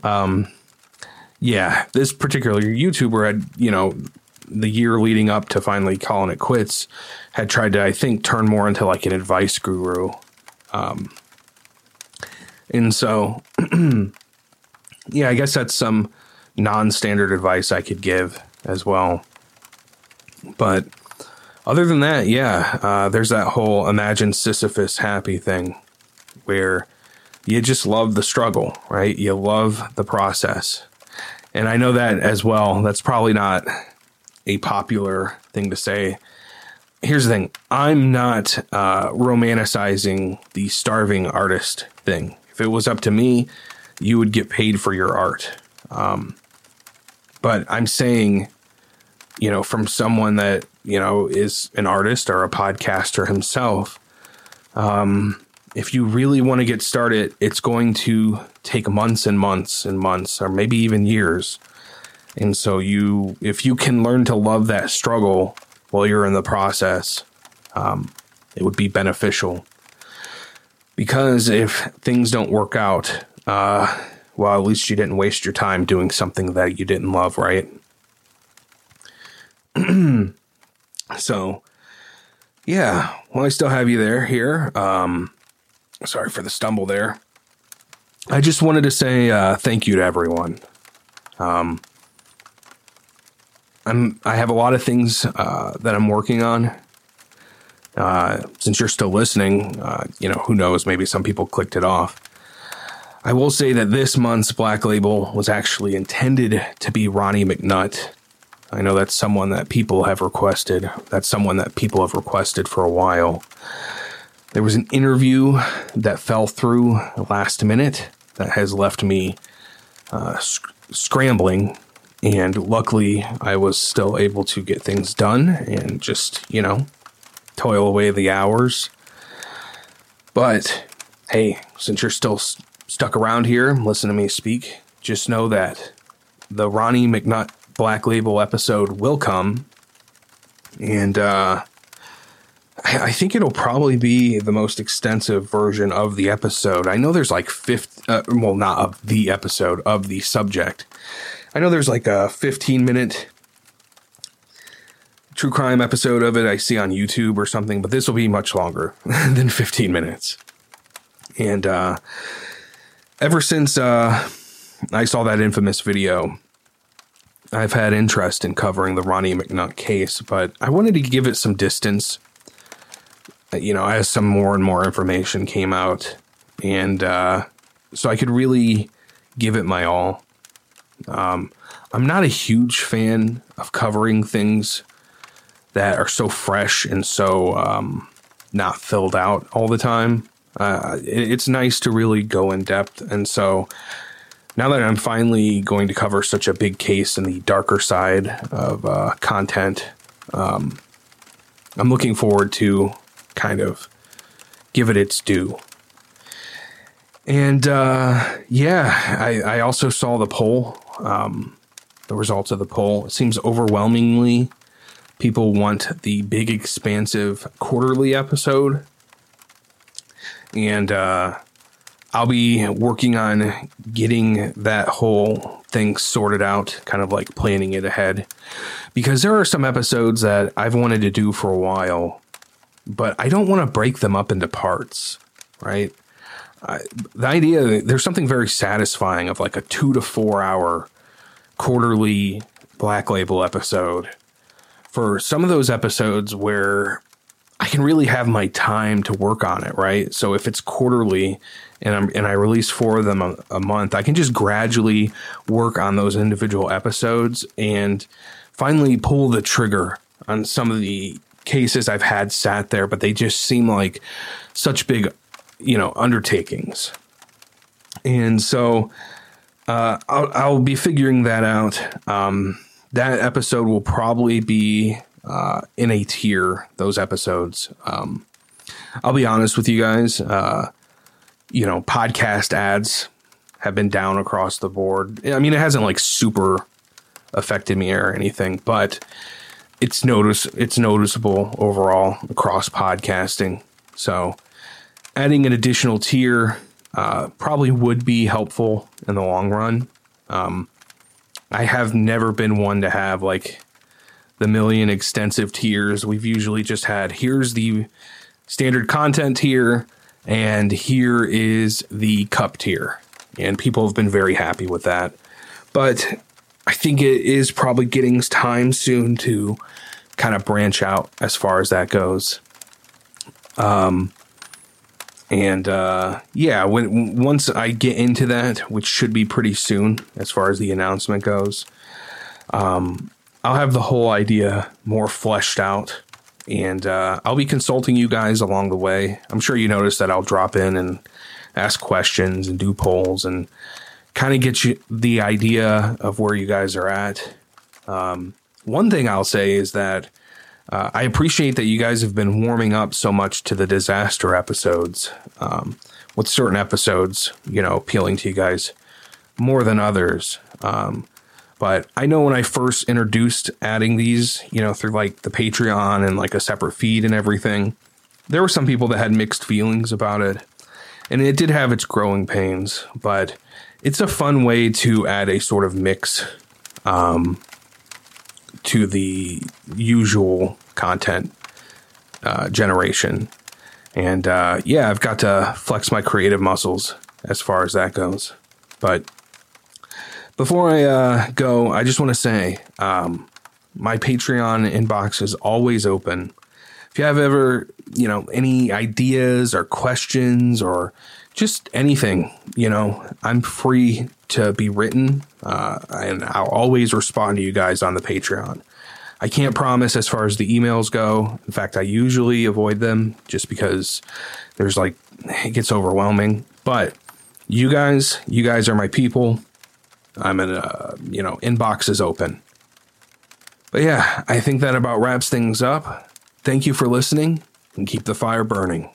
this particular YouTuber had, the year leading up to finally calling it quits, had tried to, I think, turn more into like an advice guru. And so, I guess that's some non-standard advice I could give as well. But other than that, there's that whole imagine Sisyphus happy thing where you just love the struggle, right? You love the process. And I know that as well. That's probably not a popular thing to say. Here's the thing. I'm not romanticizing the starving artist thing. If it was up to me, you would get paid for your art. But I'm saying, from someone that, is an artist or a podcaster himself, if you really want to get started, it's going to take months and months and months, or maybe even years. And so if you can learn to love that struggle while you're in the process, it would be beneficial. Because if things don't work out, at least you didn't waste your time doing something that you didn't love, right? So, yeah, well, I still have you here. Sorry for the stumble there. I just wanted to say thank you to everyone. I have a lot of things that I'm working on. Since you're still listening, who knows, maybe some people clicked it off. I will say that this month's Black Label was actually intended to be Ronnie McNutt. I know that's someone that people have requested. That's someone that people have requested for a while. There was an interview that fell through last minute that has left me scrambling. And luckily, I was still able to get things done and just, toil away the hours. But, hey, since you're still stuck around here, listen to me speak, just know that the Ronnie McNutt Black Label episode will come. And I think it'll probably be the most extensive version of the episode. I know there's like not of the episode, of the subject. I know there's like a 15-minute true crime episode of it I see on YouTube or something, but this will be much longer than 15 minutes. And ever since I saw that infamous video, I've had interest in covering the Ronnie McNutt case, but I wanted to give it some distance, as some more and more information came out, and so I could really give it my all. I'm not a huge fan of covering things that are so fresh and so not filled out all the time. It's nice to really go in depth. And so now that I'm finally going to cover such a big case in the darker side of content, I'm looking forward to kind of give it its due. And I also saw the poll. The results of the poll. It seems overwhelmingly people want the big, expansive quarterly episode. And I'll be working on getting that whole thing sorted out, kind of like planning it ahead. Because there are some episodes that I've wanted to do for a while, but I don't want to break them up into parts, right? The idea, there's something very satisfying of like a 2 to 4 hour quarterly Black Label episode for some of those episodes where I can really have my time to work on it, right? So if it's quarterly and I release 4 of them a month, I can just gradually work on those individual episodes and finally pull the trigger on some of the cases I've had sat there, but they just seem like such big, undertakings. And so I'll be figuring that out. That episode will probably be in a tier, those episodes. I'll be honest with you guys. Podcast ads have been down across the board. I mean, it hasn't like super affected me or anything, but it's noticeable overall across podcasting. So adding an additional tier probably would be helpful in the long run. I have never been one to have like the million extensive tiers. We've usually just had, here's the standard content tier and here is the cup tier. And people have been very happy with that. But I think it is probably getting time soon to kind of branch out as far as that goes. Once I get into that, which should be pretty soon as far as the announcement goes, I'll have the whole idea more fleshed out, and I'll be consulting you guys along the way. I'm sure you noticed that I'll drop in and ask questions and do polls and kind of get you the idea of where you guys are at. One thing I'll say is that I appreciate that you guys have been warming up so much to the disaster episodes, with certain episodes, appealing to you guys more than others. But I know when I first introduced adding these, through like the Patreon and like a separate feed and everything, there were some people that had mixed feelings about it. And it did have its growing pains, but it's a fun way to add a sort of mix to the usual content generation. And I've got to flex my creative muscles as far as that goes. But before I go, I just want to say my Patreon inbox is always open. If you have ever, any ideas or questions or just anything, I'm free to be written, and I'll always respond to you guys on the Patreon. I can't promise as far as the emails go. In fact, I usually avoid them just because it gets overwhelming. But you guys are my people. I'm in inbox is open. But yeah, I think that about wraps things up. Thank you for listening, and keep the fire burning.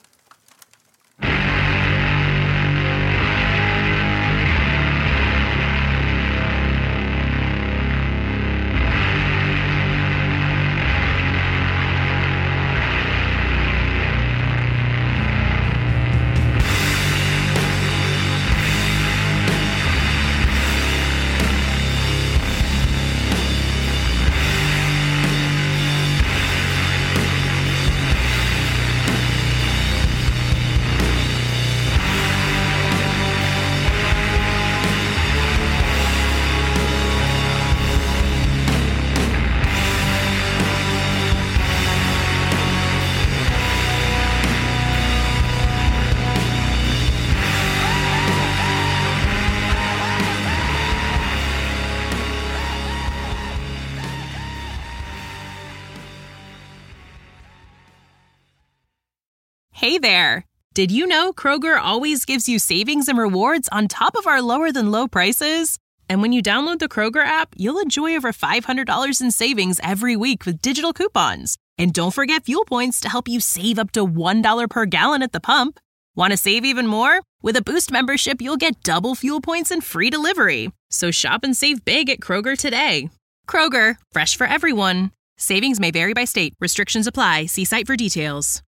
Hey there! Did you know Kroger always gives you savings and rewards on top of our lower-than-low prices? And when you download the Kroger app, you'll enjoy over $500 in savings every week with digital coupons. And don't forget fuel points to help you save up to $1 per gallon at the pump. Want to save even more? With a Boost membership, you'll get double fuel points and free delivery. So shop and save big at Kroger today. Kroger, fresh for everyone. Savings may vary by state. Restrictions apply. See site for details.